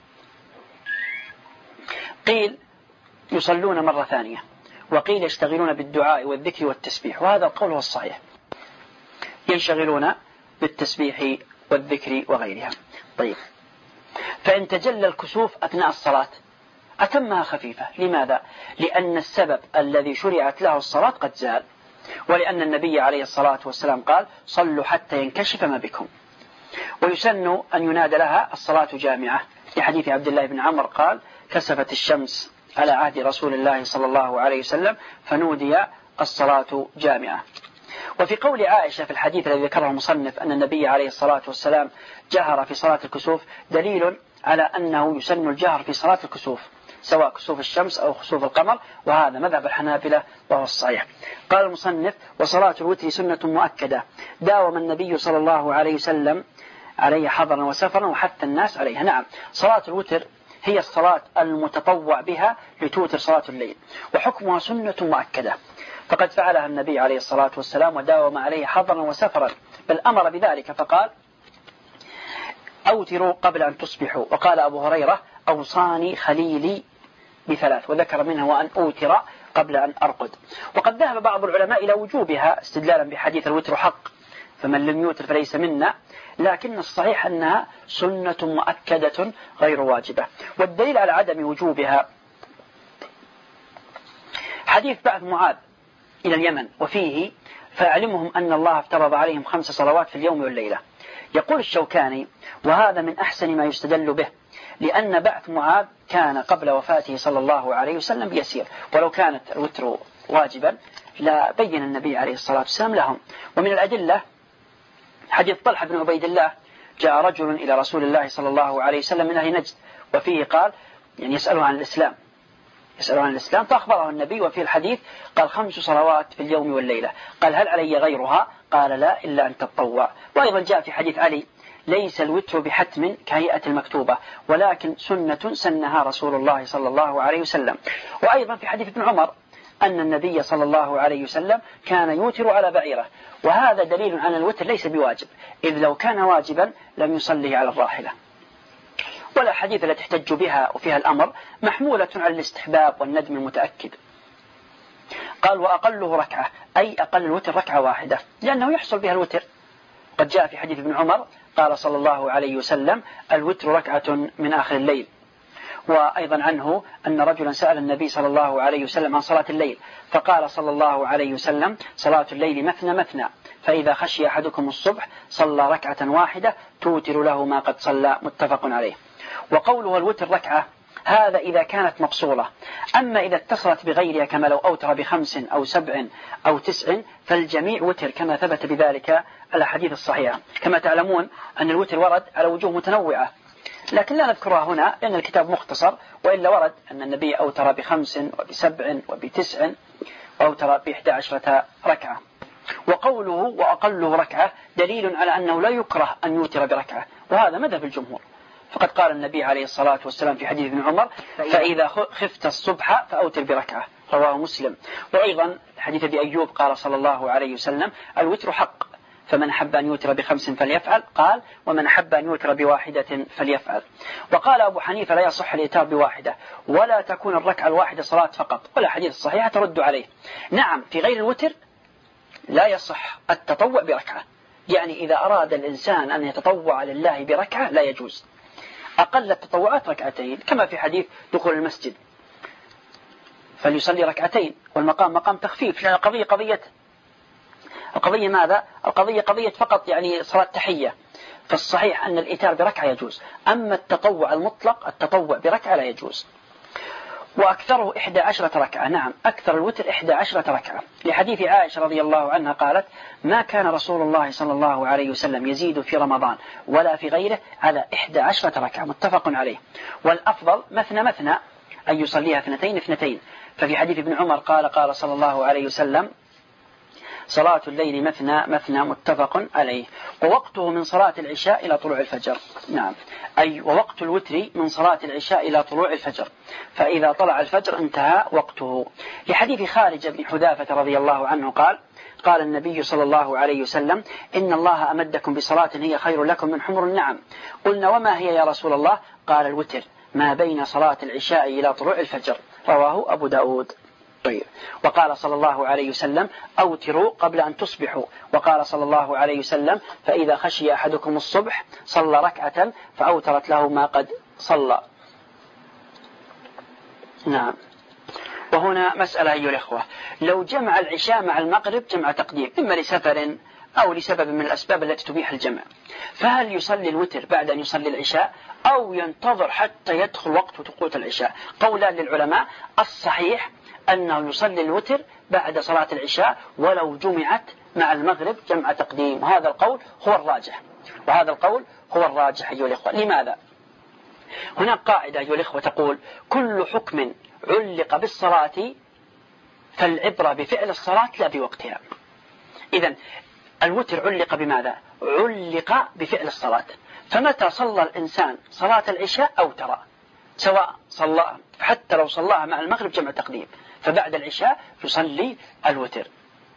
قيل يصلون مرة ثانية، وقيل يشتغلون بالدعاء والذكر والتسبيح، وهذا القول هو الصحيح، ينشغلون بالتسبيح والذكر وغيرها. طيب، فإن تجلى الكسوف أثناء الصلاة أتمها خفيفة. لماذا؟ لأن السبب الذي شرعت له الصلاة قد زال، ولأن النبي عليه الصلاة والسلام قال صلوا حتى ينكشف ما بكم. ويسن أن ينادى لها الصلاة جامعة، لحديث عبد الله بن عمر قال كسفت الشمس على عهد رسول الله صلى الله عليه وسلم فنودي الصلاة جامعة. وفي قول عائشة في الحديث الذي ذكره المصنف أن النبي عليه الصلاة والسلام جهر في صلاة الكسوف دليل على أنه يسن الجهر في صلاة الكسوف، سواء كسوف الشمس أو كسوف القمر، وهذا مذهب الحنابلة وهو الصحيح. قال المصنف وصلاة الوتر سنة مؤكدة داوم النبي صلى الله عليه وسلم عليه حضرا وسفرا وحث الناس عليها. نعم، صلاة الوتر هي الصلاة المتطوع بها لتوتر صلاة الليل، وحكمها سنة مؤكدة، فقد فعلها النبي عليه الصلاة والسلام وداوم عليه حضرا وسفرا، بل أمر بذلك فقال أوتروا قبل أن تصبحوا. وقال أبو هريرة أوصاني خليلي بثلاث، وذكر منها وأن أوتر قبل أن أرقد. وقد ذهب بعض العلماء إلى وجوبها استدلالا بحديث الوتر حق فمن لم يوتر فليس منا، لكن الصحيح أنها سنة مؤكدة غير واجبة. والدليل على عدم وجوبها حديث بعث معاذ إلى اليمن، وفيه فأعلمهم أن الله افترض عليهم خمس صلوات في اليوم والليلة. يقول الشوكاني وهذا من أحسن ما يستدل به، لأن بعث معاذ كان قبل وفاته صلى الله عليه وسلم بيسير، ولو كانت الوتر واجبا لا بين النبي عليه الصلاة والسلام لهم. ومن الأدلة حديث طلحة بن عبيد الله جاء رجل إلى رسول الله صلى الله عليه وسلم من أهل نجد، وفيه قال يعني يسأله عن الإسلام يسأله عن الإسلام فأخبره النبي، وفي الحديث قال خمس صلوات في اليوم والليلة. قال هل علي غيرها؟ قال لا إلا أن تتطوع. وأيضا جاء في حديث علي ليس الوتر بحتم كهيئة المكتوبة، ولكن سنة سنها رسول الله صلى الله عليه وسلم. وأيضا في حديث ابن عمر أن النبي صلى الله عليه وسلم كان يوتر على بعيره، وهذا دليل أن الوتر ليس بواجب، إذ لو كان واجبا لم يصلي على الراحلة. ولا حديث التي تحتج بها وفيها الأمر محمولة على الاستحباب والندم المتأكد. قال وأقله ركعة، أي أقل الوتر ركعة واحدة، لأنه يحصل بها الوتر. قد جاء في حديث ابن عمر قال صلى الله عليه وسلم الوتر ركعة من آخر الليل. وأيضا عنه أن رجلا سأل النبي صلى الله عليه وسلم عن صلاة الليل، فقال صلى الله عليه وسلم صلاة الليل مثنى مثنى، فإذا خشي أحدكم الصبح صلى ركعة واحدة توتر له ما قد صلى، متفق عليه. وقوله الوتر ركعة هذا إذا كانت مفصولة، أما إذا اتصلت بغيرها كما لو أوتر بخمس أو سبع أو تسع فالجميع وتر، كما ثبت بذلك الأحاديث الصحيحة. كما تعلمون أن الوتر ورد على وجوه متنوعة، لكن لا نذكرها هنا لأن الكتاب مختصر، وإلا ورد أن النبي أوتر بخمس وبسبع وبتسع وأوتر بإحدى عشرة ركعة. وقوله وأقله ركعة دليل على أنه لا يكره أن يوتر بركعة، وهذا مذهب الجمهور، فقد قال النبي عليه الصلاة والسلام في حديث ابن عمر فإذا خفت الصبح فأوتر بركعة، رواه مسلم. وأيضا حديث أبي أيوب قال صلى الله عليه وسلم الوتر حق، فمن أحب أن يوتر بخمس فليفعل، قال ومن أحب أن يوتر بواحدة فليفعل. وقال أبو حنيفة لا يصح الإيتار بواحدة، ولا تكون الركعة الواحدة صلاة فقط، ولا حديث الصحيحة ترد عليه. نعم في غير الوتر لا يصح التطوع بركعة، يعني إذا أراد الإنسان أن يتطوع لله بركعة لا يجوز، أقل التطوعات ركعتين، كما في حديث دخول المسجد فليصلي ركعتين، والمقام مقام تخفيف، لأن القضية قضية القضية ماذا؟ القضية قضية فقط يعني صلاة تحية، فالصحيح أن الإيتار بركعة يجوز، أما التطوع المطلق التطوع بركعة لا يجوز. وأكثره إحدى عشرة ركعة، نعم أكثر الوتر إحدى عشرة ركعة، لحديث عائشة رضي الله عنها قالت ما كان رسول الله صلى الله عليه وسلم يزيد في رمضان ولا في غيره على إحدى عشرة ركعة، متفق عليه. والأفضل مثنى مثنى أن يصليها اثنتين اثنتين، ففي حديث ابن عمر قال قال صلى الله عليه وسلم صلاة الليل مثنى مثنى، متفق عليه. ووقته من صلاة العشاء إلى طلوع الفجر، نعم أي ووقت الوتر من صلاة العشاء إلى طلوع الفجر، فإذا طلع الفجر انتهى وقته، لحديث خارج بن حذافة رضي الله عنه قال قال النبي صلى الله عليه وسلم إن الله أمدكم بصلاة هي خير لكم من حمر النعم. قلنا وما هي يا رسول الله؟ قال الوتر ما بين صلاة العشاء إلى طلوع الفجر، رواه أبو داود. طيب. وقال صلى الله عليه وسلم أوتروا قبل أن تصبحوا. وقال صلى الله عليه وسلم فإذا خشي أحدكم الصبح صلى ركعة فأوترت له ما قد صلى. نعم. وهنا مسألة أيها الأخوة، لو جمع العشاء مع المغرب جمع تقديم إما لسفر أو لسبب من الأسباب التي تبيح الجمع، فهل يصلي الوتر بعد أن يصلي العشاء أو ينتظر حتى يدخل وقت وقوت العشاء؟ قولان للعلماء. الصحيح أنه يصلي الوتر بعد صلاة العشاء ولو جمعت مع المغرب جمع تقديم، وهذا القول هو الراجح، وهذا القول هو الراجح أيها الأخوة. لماذا؟ هناك قاعدة أيها الأخوة تقول كل حكم علق بالصلاة فالعبرة بفعل الصلاة لا بوقتها. إذن الوتر علق بماذا؟ علق بفعل الصلاة، فمتى صلى الإنسان صلاة العشاء أوتر، سواء صلى حتى لو صلاها مع المغرب جمع تقديم، فبعد العشاء يصلي الوتر.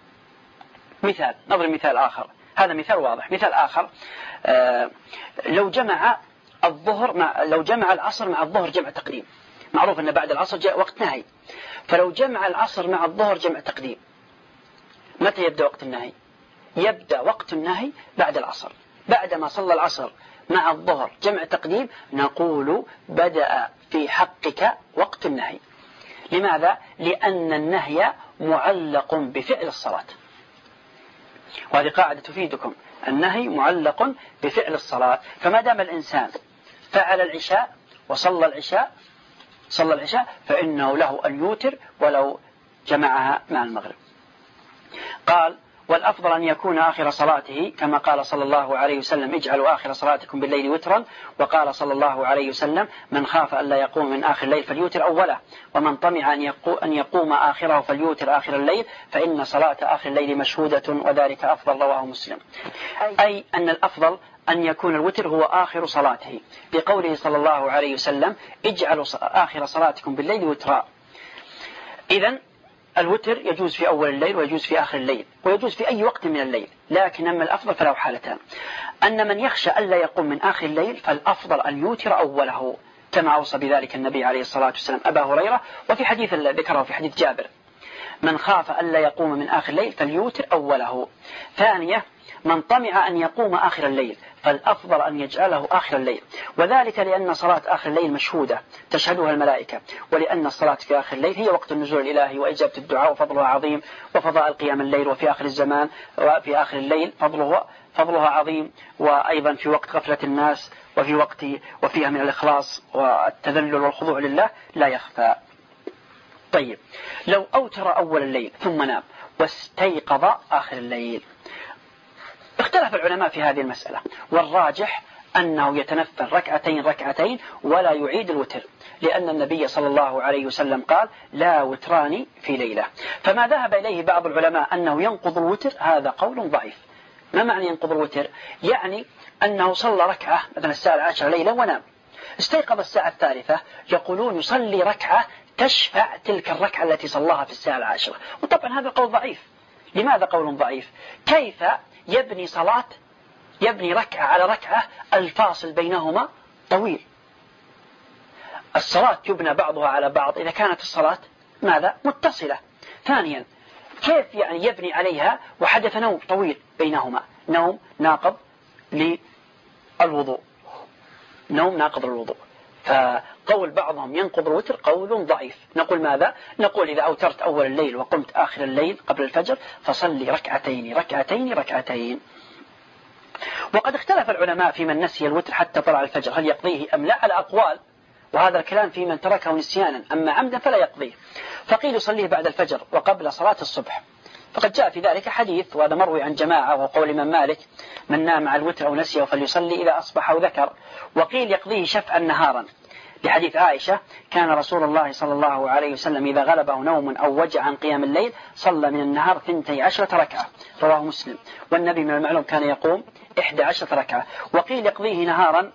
مثال، نضرب مثال آخر، هذا مثال واضح. مثال آخر، آه لو جمع الظهر مع لو جمع العصر مع الظهر جمع تقديم، معروف أن بعد العصر جاء وقت نهي، فلو جمع العصر مع الظهر جمع تقديم، متى يبدأ وقت النهي؟ يبدأ وقت النهي بعد العصر. بعدما صلى العصر مع الظهر جمع تقديم نقول بدأ في حقك وقت النهي. لماذا؟ لأن النهي معلق بفعل الصلاة، وهذه قاعدة تفيدكم، النهي معلق بفعل الصلاة. فما دام الإنسان فعل العشاء وصلى العشاء صلى العشاء فإنه له أن يوتر ولو جمعها مع المغرب. قال والأفضل أن يكون آخر صلاته كما قال صلى الله عليه وسلم اجعلوا آخر صلاتكم بالليل وترا. وقال صلى الله عليه وسلم من خاف ألا يقوم من آخر الليل فليوتر أوله، ومن طمع أن يقوم آخره فليوتر آخر الليل فإن صلاة آخر الليل مشهودة وذلك أفضل، رواه مسلم. أي أن الأفضل أن يكون الوتر هو آخر صلاته، بقوله صلى الله عليه وسلم اجعلوا آخر صلاتكم بالليل وترا. إذن الوتر يجوز في أول الليل ويجوز في آخر الليل ويجوز في أي وقت من الليل، لكن أما الأفضل فله حالتان، أن من يخشى ألا يقوم من آخر الليل فالأفضل أن يوتر أوله كما أوصى بذلك النبي عليه الصلاة والسلام أبا هريرة، وفي حديث ذكره في حديث جابر من خاف ألا يقوم من آخر الليل فليوتر أوله. ثانية من طمع أن يقوم آخر الليل فالأفضل أن يجعله آخر الليل، وذلك لأن صلاة آخر الليل مشهودة تشهدها الملائكة، ولأن الصلاة في آخر الليل هي وقت النزول الإلهي وإجابة الدعاء وفضلها عظيم، وفضاء القيام الليل وفي آخر الزمان وفي آخر الليل فضله فضلها عظيم، وأيضا في وقت غفلة الناس وفي وقت وفيها من الإخلاص والتذلل والخضوع لله لا يخفى. طيب لو أوتر أول الليل ثم نام واستيقظ آخر الليل، اختلف العلماء في هذه المسألة، والراجح أنه يتنفل ركعتين ركعتين ولا يعيد الوتر، لأن النبي صلى الله عليه وسلم قال لا وتران في ليلة. فما ذهب إليه بعض العلماء أنه ينقض الوتر هذا قول ضعيف. ما معنى ينقض الوتر؟ يعني أنه صلى ركعة مثلا الساعة العاشرة ليلة ونام، استيقظ الساعة الثالثة، يقولون يصلي ركعة تشفع تلك الركعة التي صلاها في الساعة العاشرة، وطبعا هذا قول ضعيف. لماذا قول ضعيف؟ كيف يبني صلاة يبني ركعة على ركعة الفاصل بينهما طويل؟ الصلاة يبنى بعضها على بعض إذا كانت الصلاة ماذا؟ متصلة. ثانيا كيف يعني يبني عليها وحدث نوم طويل بينهما؟ نوم ناقض للوضوء، نوم ناقض للوضوء. فقول بعضهم ينقض الوتر قول ضعيف. نقول ماذا؟ نقول إذا أوترت أول الليل وقمت آخر الليل قبل الفجر فصلي ركعتين ركعتين ركعتين. وقد اختلف العلماء في من نسي الوتر حتى طلع الفجر هل يقضيه أم لا، على أقوال، وهذا الكلام في من تركه نسيانا، أما عمدا فلا يقضيه. فقيل يصليه بعد الفجر وقبل صلاة الصبح، فقد جاء في ذلك حديث وهذا مروي عن جماعة وهو قول من مالك من نام على الوتر أو نسيه فليصلي إذا أصبح أو ذكر. وقيل يقضيه شفعا نهارا لحديث عائشة كان رسول الله صلى الله عليه وسلم إذا غلبه نوم أو وجع عن قيام الليل صلى من النهار ثنتي عشرة ركعة، رواه مسلم. والنبي من المعلوم كان يقوم إحدى عشرة ركعة. وقيل يقضيه نهارا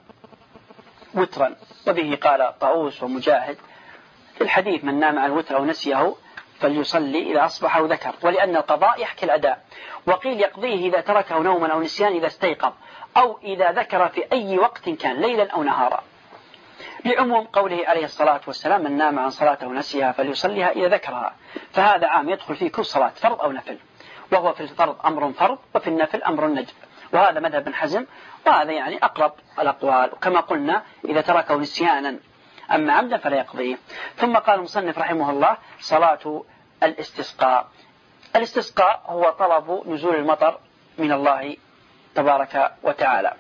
وترا، وبه قال طاووس ومجاهد في الحديث من نام على الوتر أو نسيه فليصلي إذا أصبح أو ذكر، ولأن القضاء يحكي الأداء. وقيل يقضيه إذا تركه نوما أو نسيان إذا استيقظ، أو إذا ذكر في أي وقت كان ليلا أو نهارا، لعموم قوله عليه الصلاة والسلام: من نام عن صلاته ونسيها فليصليها إذا ذكرها. فهذا عام يدخل فيه كل صلاة فرض أو نفل، وهو في الفرض أمر فرض وفي النفل أمر ندب، وهذا مذهب بن حزم، وهذا يعني أقرب الأقوال. وكما قلنا إذا تركه نسيانا، أما عمدا فلا يقضيه. ثم قال المصنف رحمه الله: صلاة الاستسقاء. الاستسقاء هو طلب نزول المطر من الله تبارك وتعالى.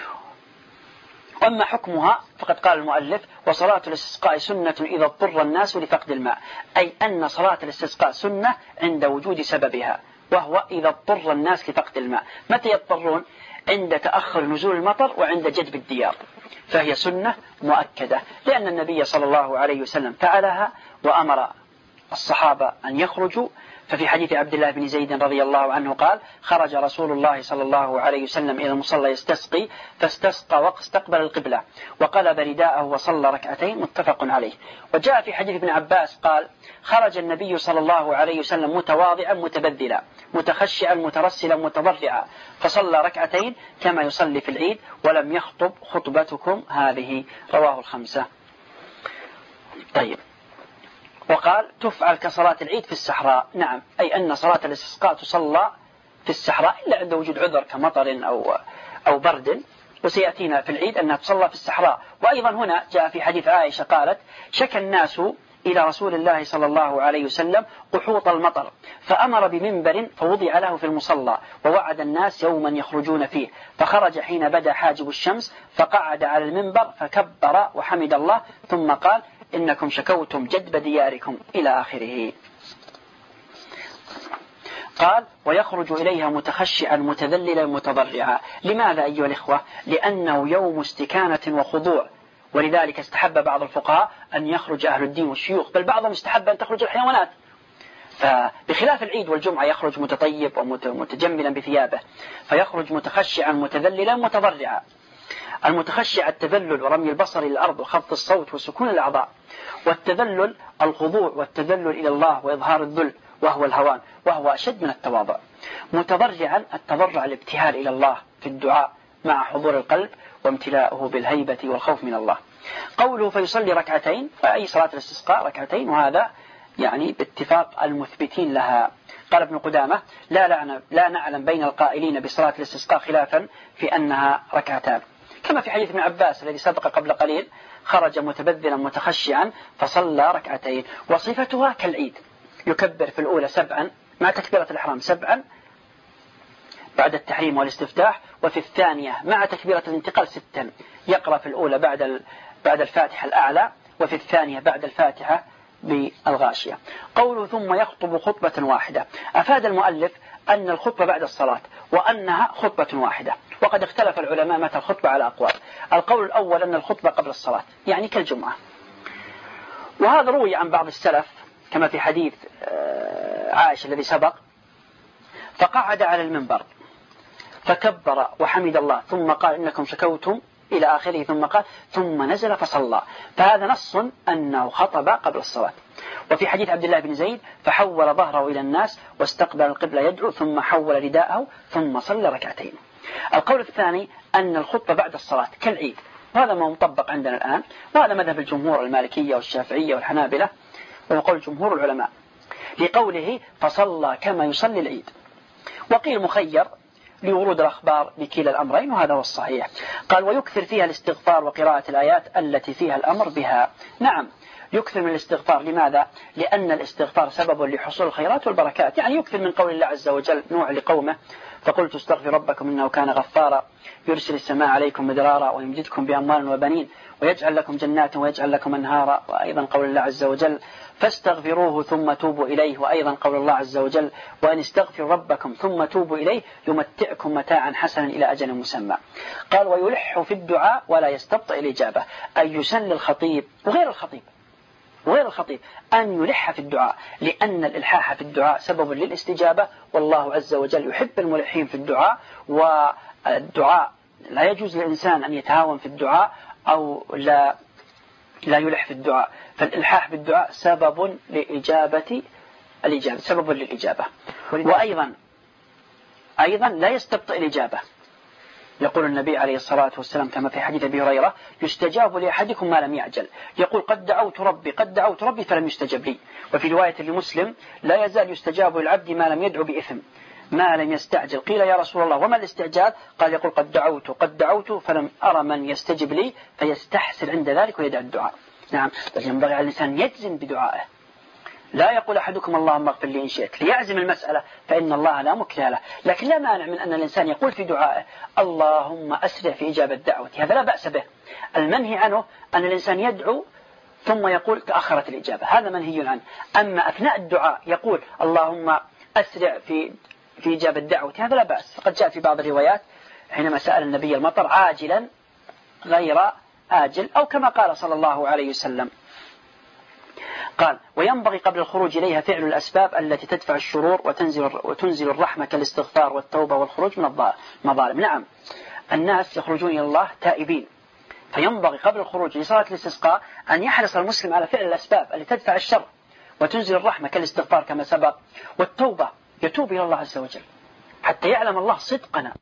أما حكمها فقد قال المؤلف: وصلاة الاستسقاء سنة إذا اضطر الناس لفقد الماء، أي أن صلاة الاستسقاء سنة عند وجود سببها، وهو إذا اضطر الناس لفقد الماء. متى يضطرون؟ عند تأخر نزول المطر وعند جدب الديار، فهي سنة مؤكدة، لأن النبي صلى الله عليه وسلم فعلها وأمر الصحابة أن يخرجوا. ففي حديث عبد الله بن زيد رضي الله عنه قال: خرج رسول الله صلى الله عليه وسلم إلى المصلى يستسقي، فاستسقى واستقبل القبلة وقلب رداءه وصلى ركعتين، متفق عليه. وجاء في حديث ابن عباس قال: خرج النبي صلى الله عليه وسلم متواضعا متبذلا متخشعا مترسلا متضرعا، فصلى ركعتين كما يصلي في العيد، ولم يخطب خطبتكم هذه. رواه الخمسة. طيب، وقال: تفعل كصلاة العيد في الصحراء. نعم، أي أن صلاة الاستسقاء تصلى في الصحراء إلا عند وجود عذر كمطر أو أو برد، وسيأتينا في العيد أنها تصلى في الصحراء. وأيضا هنا جاء في حديث عائشة قالت: شكى الناس إلى رسول الله صلى الله عليه وسلم قحوط المطر، فأمر بمنبر فوضع له في المصلى، ووعد الناس يوما يخرجون فيه، فخرج حين بدا حاجب الشمس فقعد على المنبر فكبر وحمد الله، ثم قال: إنكم شكوتم جدب دياركم، إلى آخره. قال: ويخرج إليها متخشعا متذللا متضرعا. لماذا أيها الإخوة؟ لأنه يوم استكانة وخضوع، ولذلك استحب بعض الفقهاء أن يخرج أهل الدين والشيوخ، بل بعضهم استحب أن تخرج الحيوانات. فبخلاف العيد والجمعة يخرج متطيب ومتجملا بثيابه، فيخرج متخشعا متذللا متضرعا. المتخشع التذلل ورمي البصر إلى الأرض وخفض الصوت وسكون الأعضاء، والتذلل الخضوع والتذلل إلى الله وإظهار الذل وهو الهوان، وهو أشد من التواضع. متضرعا التضرع الابتهال إلى الله في الدعاء مع حضور القلب وامتلاؤه بالهيبة والخوف من الله. قوله فيصلي ركعتين، فأي صلاة الاستسقاء ركعتين، وهذا يعني باتفاق المثبتين لها. قال ابن قدامة: لا, لا نعلم بين القائلين بصلاة الاستسقاء خلافا في أنها ركعتان، كما في حديث ابن عباس الذي سبق قبل قليل: خرج متبذلا متخشعا فصلى ركعتين. وصفتها كالعيد، يكبر في الأولى سبعا مع تكبيرة الإحرام سبعا بعد التحريم والاستفتاح، وفي الثانية مع تكبيرة الانتقال ستا، يقرأ في الأولى بعد بعد الفاتحة الأعلى، وفي الثانية بعد الفاتحة بالغاشية. قوله ثم يخطب خطبة واحدة، أفاد المؤلف أن الخطبة بعد الصلاة، وأنها خطبة واحدة. وقد اختلف العلماء متى الخطبة على أقوال. القول الأول أن الخطبة قبل الصلاة، يعني كالجمعة، وهذا روي عن بعض السلف كما في حديث عائشة الذي سبق: فقعد على المنبر فكبر وحمد الله، ثم قال: إنكم شكوتم، إلى آخره، ثم قال: ثم نزل فصلى. فهذا نص أنه خطب قبل الصلاة. وفي حديث عبد الله بن زيد: فحول ظهره إلى الناس واستقبل القبلة يدعو، ثم حول رداءه ثم صلى ركعتين. القول الثاني أن الخطبة بعد الصلاة كالعيد، وهذا ما مطبق عندنا الآن، وهذا مذهب الجمهور المالكية والشافعية والحنابلة، وهو قول جمهور العلماء، لقوله فصلى كما يصلي العيد. وقيل مخير لورود الأخبار بكلا الأمرين، وهذا هو الصحيح. قال: ويكثر فيها الاستغفار وقراءة الآيات التي فيها الأمر بها. نعم، يكثر من الاستغفار. لماذا؟ لأن الاستغفار سبب لحصول الخيرات والبركات. يعني يكثر من قول الله عز وجل نوح لقومه: فقلت استغفر ربكم إنه كان غفارا يرسل السماء عليكم مدرارا ويمددكم بأموال وبنين ويجعل لكم جنات ويجعل لكم أنهارا. وأيضا قول الله عز وجل: فاستغفروه ثم توبوا إليه. وأيضا قول الله عز وجل: وأن استغفروا ربكم ثم توبوا إليه يمتعكم متاعا حسنا إلى أجل مسمى. قال: ويلح في الدعاء ولا يستبطئ الإجابة، أي يسن الخطيب وغير الخطيب وغير الخطيب أن يلح في الدعاء، لأن الإلحاح في الدعاء سبب للاستجابة، والله عز وجل يحب الملحين في الدعاء. والدعاء لا يجوز للإنسان أن يتهاون في الدعاء أو لا لا يلح في الدعاء، فالإلحاح بالدعاء سبب لإجابة الإجابة، سبب للإجابة. وأيضا أيضا لا يستبطئ الإجابة. يقول النبي عليه الصلاة والسلام كما في حديث أبي هريرة: يستجاب لأحدكم ما لم يعجل. يقول: قد دعوت ربي قد دعوت ربي فلم يستجب لي. وفي رواية لمسلم: لا يزال يستجاب للعبد ما لم يدعو بإثم ما لم يستعجل. قيل: يا رسول الله وما الاستعجال؟ قال: يقول: قد دعوت قد دعوت فلم أرى من يستجب لي فيستحسن عند ذلك ويدع الدعاء. نعم، بل ينبغي على الإنسان يجزم بدعائه، لا يقول أحدكم اللهم اغفر لي إن شئت، ليعزم المسألة فإن الله لا مكره له. لكن لا مانع من أن الإنسان يقول في دعائه: اللهم أسرع في إجابة دعوتي، هذا لا بأس به. المنهي عنه أن الإنسان يدعو ثم يقول تأخرت الإجابة، هذا منهي عنه. أما أثناء الدعاء يقول اللهم أسرع في في إجابة دعوتي، هذا لا بأس. فقد جاء في بعض الروايات حينما سأل النبي المطر: عاجلا غير آجل، أو كما قال صلى الله عليه وسلم. قال: وينبغي قبل الخروج إليها فعل الأسباب التي تدفع الشرور وتنزل, وتنزل الرحمة كالاستغفار والتوبة والخروج من المظالم. نعم، الناس يخرجون إلى الله تائبين، فينبغي قبل الخروج لصلاة الاستسقاء أن يحرص المسلم على فعل الأسباب التي تدفع الشر وتنزل الرحمة كالاستغفار كما سبق، والتوبة، يتوب إلى الله عز وجل حتى يعلم الله صدقنا،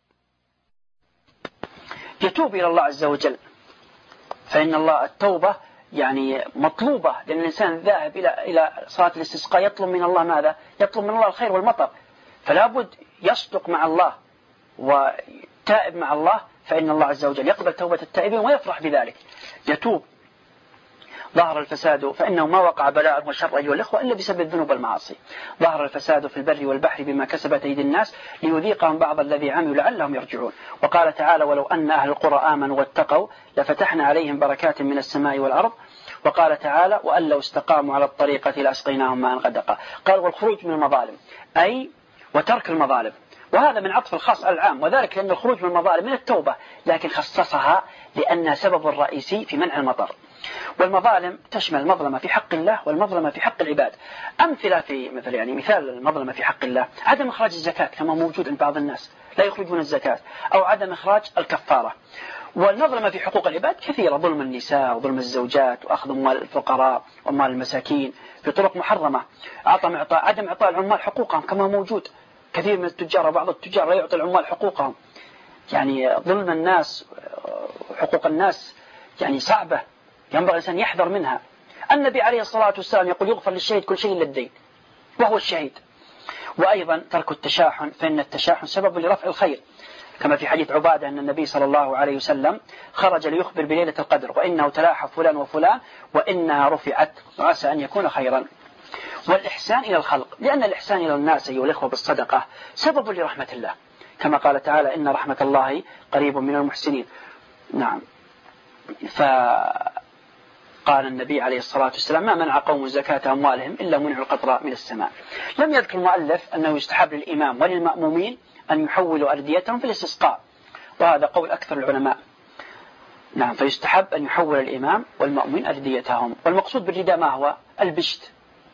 يتوب إلى الله عز وجل، فإن الله التوبة يعني مطلوبة، لأن الإنسان ذاهب إلى إلى صلاة الاستسقاء يطلب من الله ماذا؟ يطلب من الله الخير والمطر، فلا بد يصدق مع الله وتائب مع الله، فإن الله عز وجل يقبل توبة التائبين ويفرح بذلك، يتوب. ظهر الفساد فإنه ما وقع بلاء وشر أيها الإخوة إلا بسبب الذنوب والمعاصي. ظهر الفساد في البر والبحر بما كسبت أيدي الناس ليذيقهم بعض الذي عملوا لعلهم يرجعون. وقال تعالى: ولو أن أهل القرى آمنوا واتقوا لفتحنا عليهم بركات من السماء والأرض. وقال تعالى: وأن لو استقاموا على الطريقة لأسقيناهم ماء غدقا. قال: والخروج من المظالم أي وترك المظالم، وهذا من عطف الخاص على العام، وذلك لأن الخروج من المظالم من التوبة، لكن خصصها لأنها سبب رئيسي في منع المطر. والمظالم تشمل المظلمة في حق الله والمظلمة في حق العباد. أمثلة في مثل يعني مثال المظلمة في حق الله: عدم إخراج الزكاة كما موجود عند بعض الناس لا يخرجون الزكاة، أو عدم إخراج الكفارة. والمظلمة في حقوق العباد كثيرة: ظلم النساء وظلم الزوجات وأخذ أموال الفقراء وأموال المساكين في طرق محرمة، عدم إعطاء عدم إعطاء العمال حقوقهم كما موجود. كثير من التجار وبعض التجار لا يعطي العمال حقوقهم، يعني ظلم الناس حقوق الناس يعني صعبة، ينبغي الإنسان يحذر منها. النبي عليه الصلاة والسلام يقول: يغفر للشهيد كل شيء إلا الدين، وهو الشهيد. وأيضا ترك التشاحن، فإن التشاحن سبب لرفع الخير، كما في حديث عبادة أن النبي صلى الله عليه وسلم خرج ليخبر بليلة القدر: وإنه تلاحى فلان وفلان وإنها رفعت وعسى أن يكون خيرا. والإحسان إلى الخلق، لأن الإحسان إلى الناس أيها الإخوة بالصدقة سبب لرحمة الله، كما قال تعالى: إن رحمة الله قريب من المحسنين. نعم، فقال النبي عليه الصلاة والسلام: ما منع قوم زكاة أموالهم إلا منعوا القطر من السماء. لم يذكر المؤلف أنه يستحب للإمام وللمأمومين أن يحولوا أرديتهم في الاستسقاء، وهذا قول أكثر العلماء. نعم، فيستحب أن يحول الإمام والمأمومين أرديتهم. والمقصود بالرداء ما هو؟ البشت،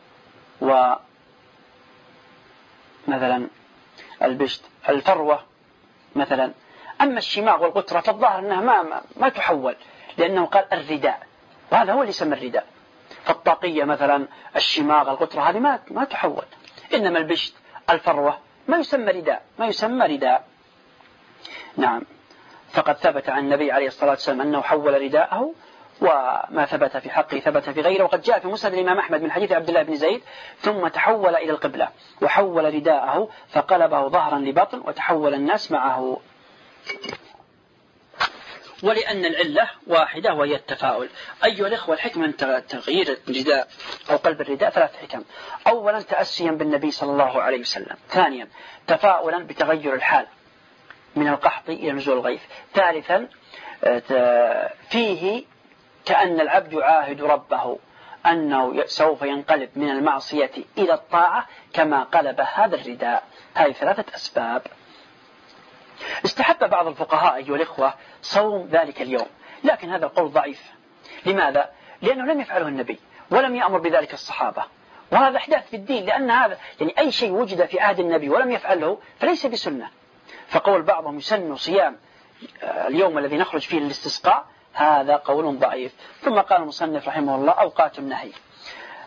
ومثلا البشت الفروة مثلا. أما الشماغ والقطرة فالظاهر أنها ما, ما, ما تحول، لأنه قال الرداء، وهذا هو اللي يسمى الرداء. فالطاقية مثلا الشماغ القطرة هذه ما, ما تحول، إنما البشت الفروة ما يسمى رداء، ما يسمى رداء. نعم، فقد ثبت عن النبي عليه الصلاة والسلام أنه حول رداءه، وما ثبت في حقه ثبت في غيره. وقد جاء في مسند الإمام أحمد من حديث عبد الله بن زيد: ثم تحول إلى القبلة وحول رداءه فقلبه ظهرا لبطن وتحول الناس معه. ولأن العلة واحدة وهي التفاؤل. أيها الإخوة، الحكمة من تغيير الرداء أو قلب الرداء ثلاث حكم: أولا تأسيا بالنبي صلى الله عليه وسلم، ثانيا تفاؤلا بتغير الحال من القحط إلى نزول الغيث، ثالثا فيه كأن العبد يعاهد ربه أنه سوف ينقلب من المعصية إلى الطاعة كما قلب هذا الرداء. هذه ثلاثة أسباب. استحب بعض الفقهاء أيها الإخوة صوم ذلك اليوم، لكن هذا القول ضعيف. لماذا؟ لأنه لم يفعله النبي ولم يأمر بذلك الصحابة، وهذا إحداث في الدين، لأن هذا يعني أي شيء وجد في عهد النبي ولم يفعله فليس بسنة. فقول بعضهم يسن صيام اليوم الذي نخرج فيه للاستسقاء هذا قول ضعيف. ثم قال المصنف رحمه الله: أوقات النهي.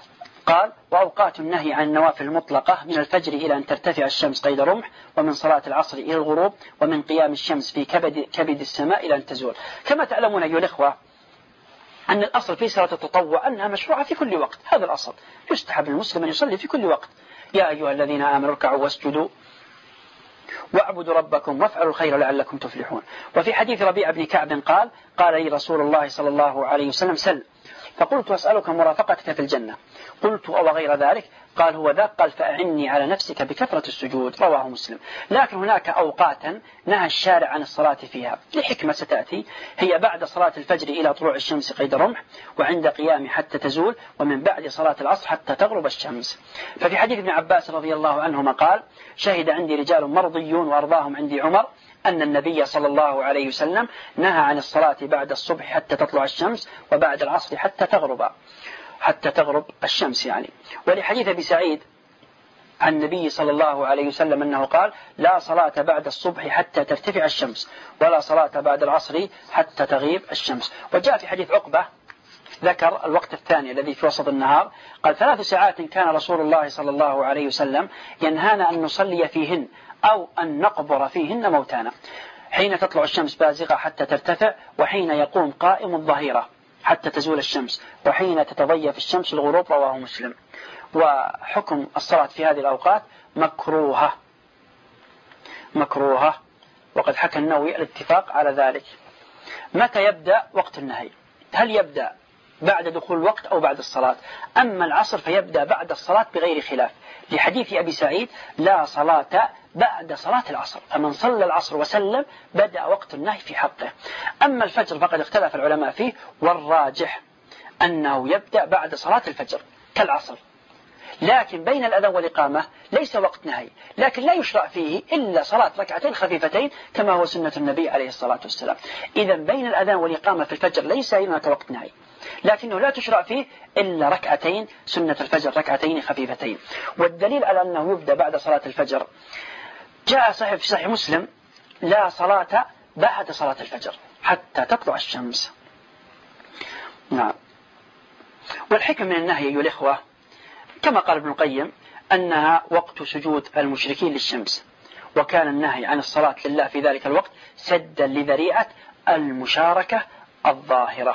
قال وأوقات النهي عن النوافل المطلقة من الفجر إلى أن ترتفع الشمس قيد رمح، ومن صلاة العصر إلى الغروب، ومن قيام الشمس في كبد, كبد السماء إلى أن تزول. كما تعلمون أيها الإخوة أن الأصل في صلاة التطوع أنها مشروعة في كل وقت، هذا الأصل، يستحب للمسلم أن يصلي في كل وقت. يا أيها الذين آمنوا اركعوا واسجدوا واعبدوا ربكم وافعلوا الخير لعلكم تفلحون. وفي حديث ربيع بن كعب قال قال لي رسول الله صلى الله عليه وسلم سل، فقلت أسألك مرافقتك في الجنة، قلت أو غير ذلك، قال هو ذاك، قال فأعني على نفسك بكثرة السجود، رواه مسلم. لكن هناك أوقاتا نهى الشارع عن الصلاة فيها لحكمة ستأتي، هي بعد صلاة الفجر إلى طلوع الشمس قيد رمح، وعند قيام حتى تزول، ومن بعد صلاة العصر حتى تغرب الشمس. ففي حديث ابن عباس رضي الله عنهما قال شهد عندي رجال مرضيون وأرضاهم عندي عمر أن النبي صلى الله عليه وسلم نهى عن الصلاة بعد الصبح حتى تطلع الشمس، وبعد العصر حتى تغرب حتى تغرب الشمس يعني. ولحديث أبي سعيد عن النبي صلى الله عليه وسلم أنه قال لا صلاة بعد الصبح حتى ترتفع الشمس، ولا صلاة بعد العصر حتى تغيب الشمس. وجاء في حديث عقبة ذكر الوقت الثاني الذي في وسط النهار، قال ثلاث ساعات كان رسول الله صلى الله عليه وسلم ينهانا أن نصلي فيهن أو أن نقبر فيهن موتانا، حين تطلع الشمس بازغة حتى ترتفع، وحين يقوم قائم الظهيرة حتى تزول الشمس، وحين تتضيف الشمس الغروب، رواه مسلم. وحكم الصلاة في هذه الأوقات مكروهة مكروهة وقد حكى النووي الاتفاق على ذلك. متى يبدأ وقت النهي؟ هل يبدأ بعد دخول الوقت أو بعد الصلاة؟ أما العصر فيبدأ بعد الصلاة بغير خلاف، لحديث أبي سعيد لا صلاة بعد صلاة العصر، فمن صلى العصر وسلم بدأ وقت النهي في حقه. أما الفجر فقد اختلف العلماء فيه، والراجح أنه يبدأ بعد صلاة الفجر كالعصر، لكن بين الأذان والإقامة ليس وقت نهي، لكن لا يشرع فيه إلا صلاة ركعتين خفيفتين كما هو سنة النبي عليه الصلاة والسلام. إذا بين الأذان والإقامة في الفجر ليس هناك وقت نهي، لكنه لا تشرع فيه إلا ركعتين سنة الفجر، ركعتين خفيفتين. والدليل على أنه يبدأ بعد صلاة الفجر جاء صحيح في صحيح مسلم لا صلاة بعد صلاة الفجر حتى تطلع الشمس. نعم. والحكم من النهي أيها الإخوة كما قال ابن القيم أنها وقت سجود المشركين للشمس، وكان النهي عن الصلاة لله في ذلك الوقت سدا لذريعة المشاركة الظاهرة.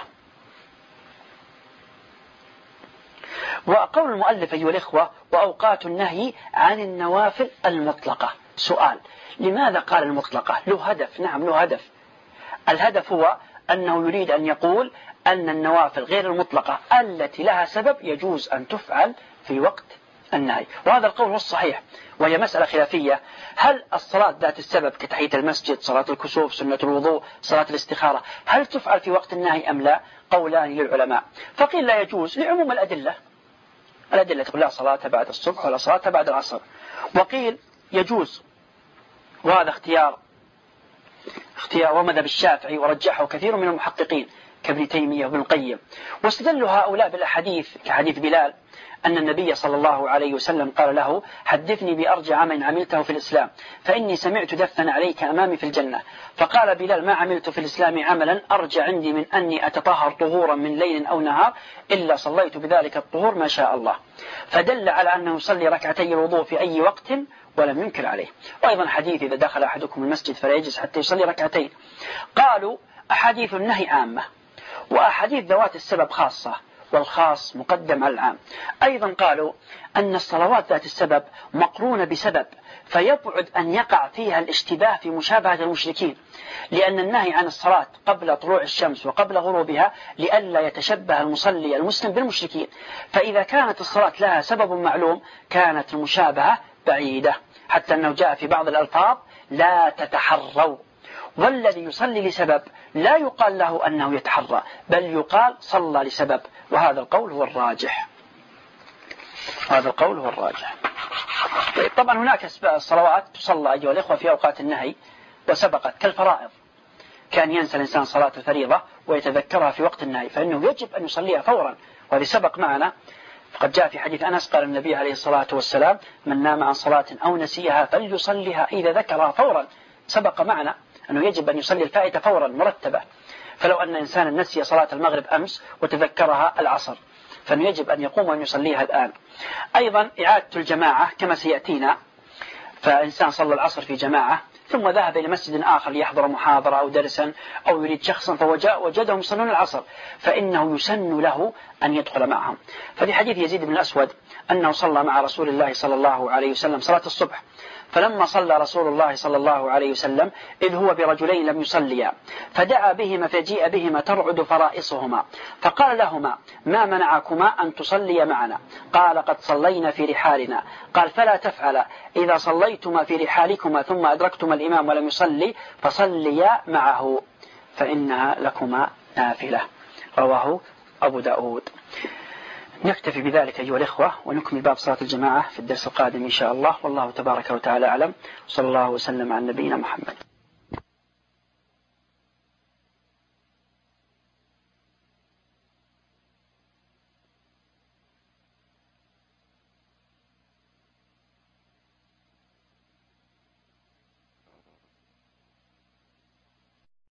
وقول المؤلف أيها الإخوة وأوقات النهي عن النوافل المطلقة، سؤال لماذا قال المطلقة؟ له هدف، نعم له هدف. الهدف هو أنه يريد أن يقول أن النوافل غير المطلقة التي لها سبب يجوز أن تفعل في وقت النهي، وهذا القول هو الصحيح. وهي مسألة خلافية، هل الصلاة ذات السبب كتحية المسجد، صلاة الكسوف، سنة الوضوء، صلاة الاستخارة، هل تفعل في وقت النهي أم لا؟ قولان للعلماء، فقيل لا يجوز لعموم الأدلة، الأدلة تقول لا صلاة بعد الصبح ولا صلاة بعد العصر، وقيل يجوز، وهذا اختيار اختيار ومذهب الشافعي ورجحه كثير من المحققين كابن تيمية وابن القيم. واستدلوا هؤلاء بالأحاديث كحديث بلال أن النبي صلى الله عليه وسلم قال له حدثني بأرجى عمل عملته في الإسلام فإني سمعت دفا عليك أمامي في الجنة. فقال بلال ما عملت في الإسلام عملا أرجى عندي من أني أتطهر طهورا من ليل أو نهار إلا صليت بذلك الطهور ما شاء الله، فدل على أنه يصلي ركعتي الوضوء في أي وقت ولم ينكر عليه. وأيضا حديث إذا دخل أحدكم المسجد فلا يجلس حتى يصلي ركعتين. قالوا أحاديث النهي عامة، وأحاديث ذوات السبب خاصة، والخاص مقدم على العام. أيضا قالوا أن الصلوات ذات السبب مقرونة بسبب، فيبعد أن يقع فيها الاشتباه في مشابهة المشركين، لأن النهي عن الصلاة قبل طلوع الشمس وقبل غروبها لئلا يتشبه المصلي المسلم بالمشركين، فإذا كانت الصلاة لها سبب معلوم كانت المشابهة بعيدة، حتى أنه جاء في بعض الألفاظ لا تتحروا، والذي يصلي لسبب لا يقال له أنه يتحرى، بل يقال صلى لسبب، وهذا القول هو الراجح. هذا القول هو الراجح. طبعا هناك صلوات تصلى أيها الإخوة في أوقات النهي وسبقت كالفرائض، كان ينسى الإنسان صلاة الفريضة ويتذكرها في وقت النهي فإنه يجب أن يصليها فورا، وهذه سبق معنا. فقد جاء في حديث أنس قال النبي عليه الصلاة والسلام من نام عن صلاة أو نسيها فليصليها إذا ذكرها فورا، سبق معنا أنه يجب أن يصلي الفائتة فورا مرتبة. فلو أن إنسانا نسي صلاة المغرب أمس وتذكرها العصر فإنه يجب أن يقوم وأن يصليها الآن. أيضا إعادة الجماعة كما سيأتينا، فإنسان صلى العصر في جماعة ثم ذهب إلى مسجد آخر ليحضر محاضرة أو درسا أو يريد شخصا فوجدهم يصلون العصر، فإنه يسن له أن يدخل معهم. ففي حديث يزيد بن الأسود أنه صلى مع رسول الله صلى الله عليه وسلم صلاة الصبح، فلما صلى رسول الله صلى الله عليه وسلم إذ هو برجلين لم يصليا، فدعا بهما فجيء بهما ترعد فرائصهما، فقال لهما: ما منعكما أن تصلي معنا؟ قال: قد صلينا في رحالنا. قال: فلا تفعل، إذا صليتما في رحالكما ثم أدركتما الإمام ولم يصلي فصليا معه فإنها لكما نافلة. رواه أبو داود. نكتفي بذلك أيها الإخوة، ونكمل باب صلاة الجماعة في الدرس القادم إن شاء الله، والله تبارك وتعالى أعلم، صلى الله وسلم على نبينا محمد.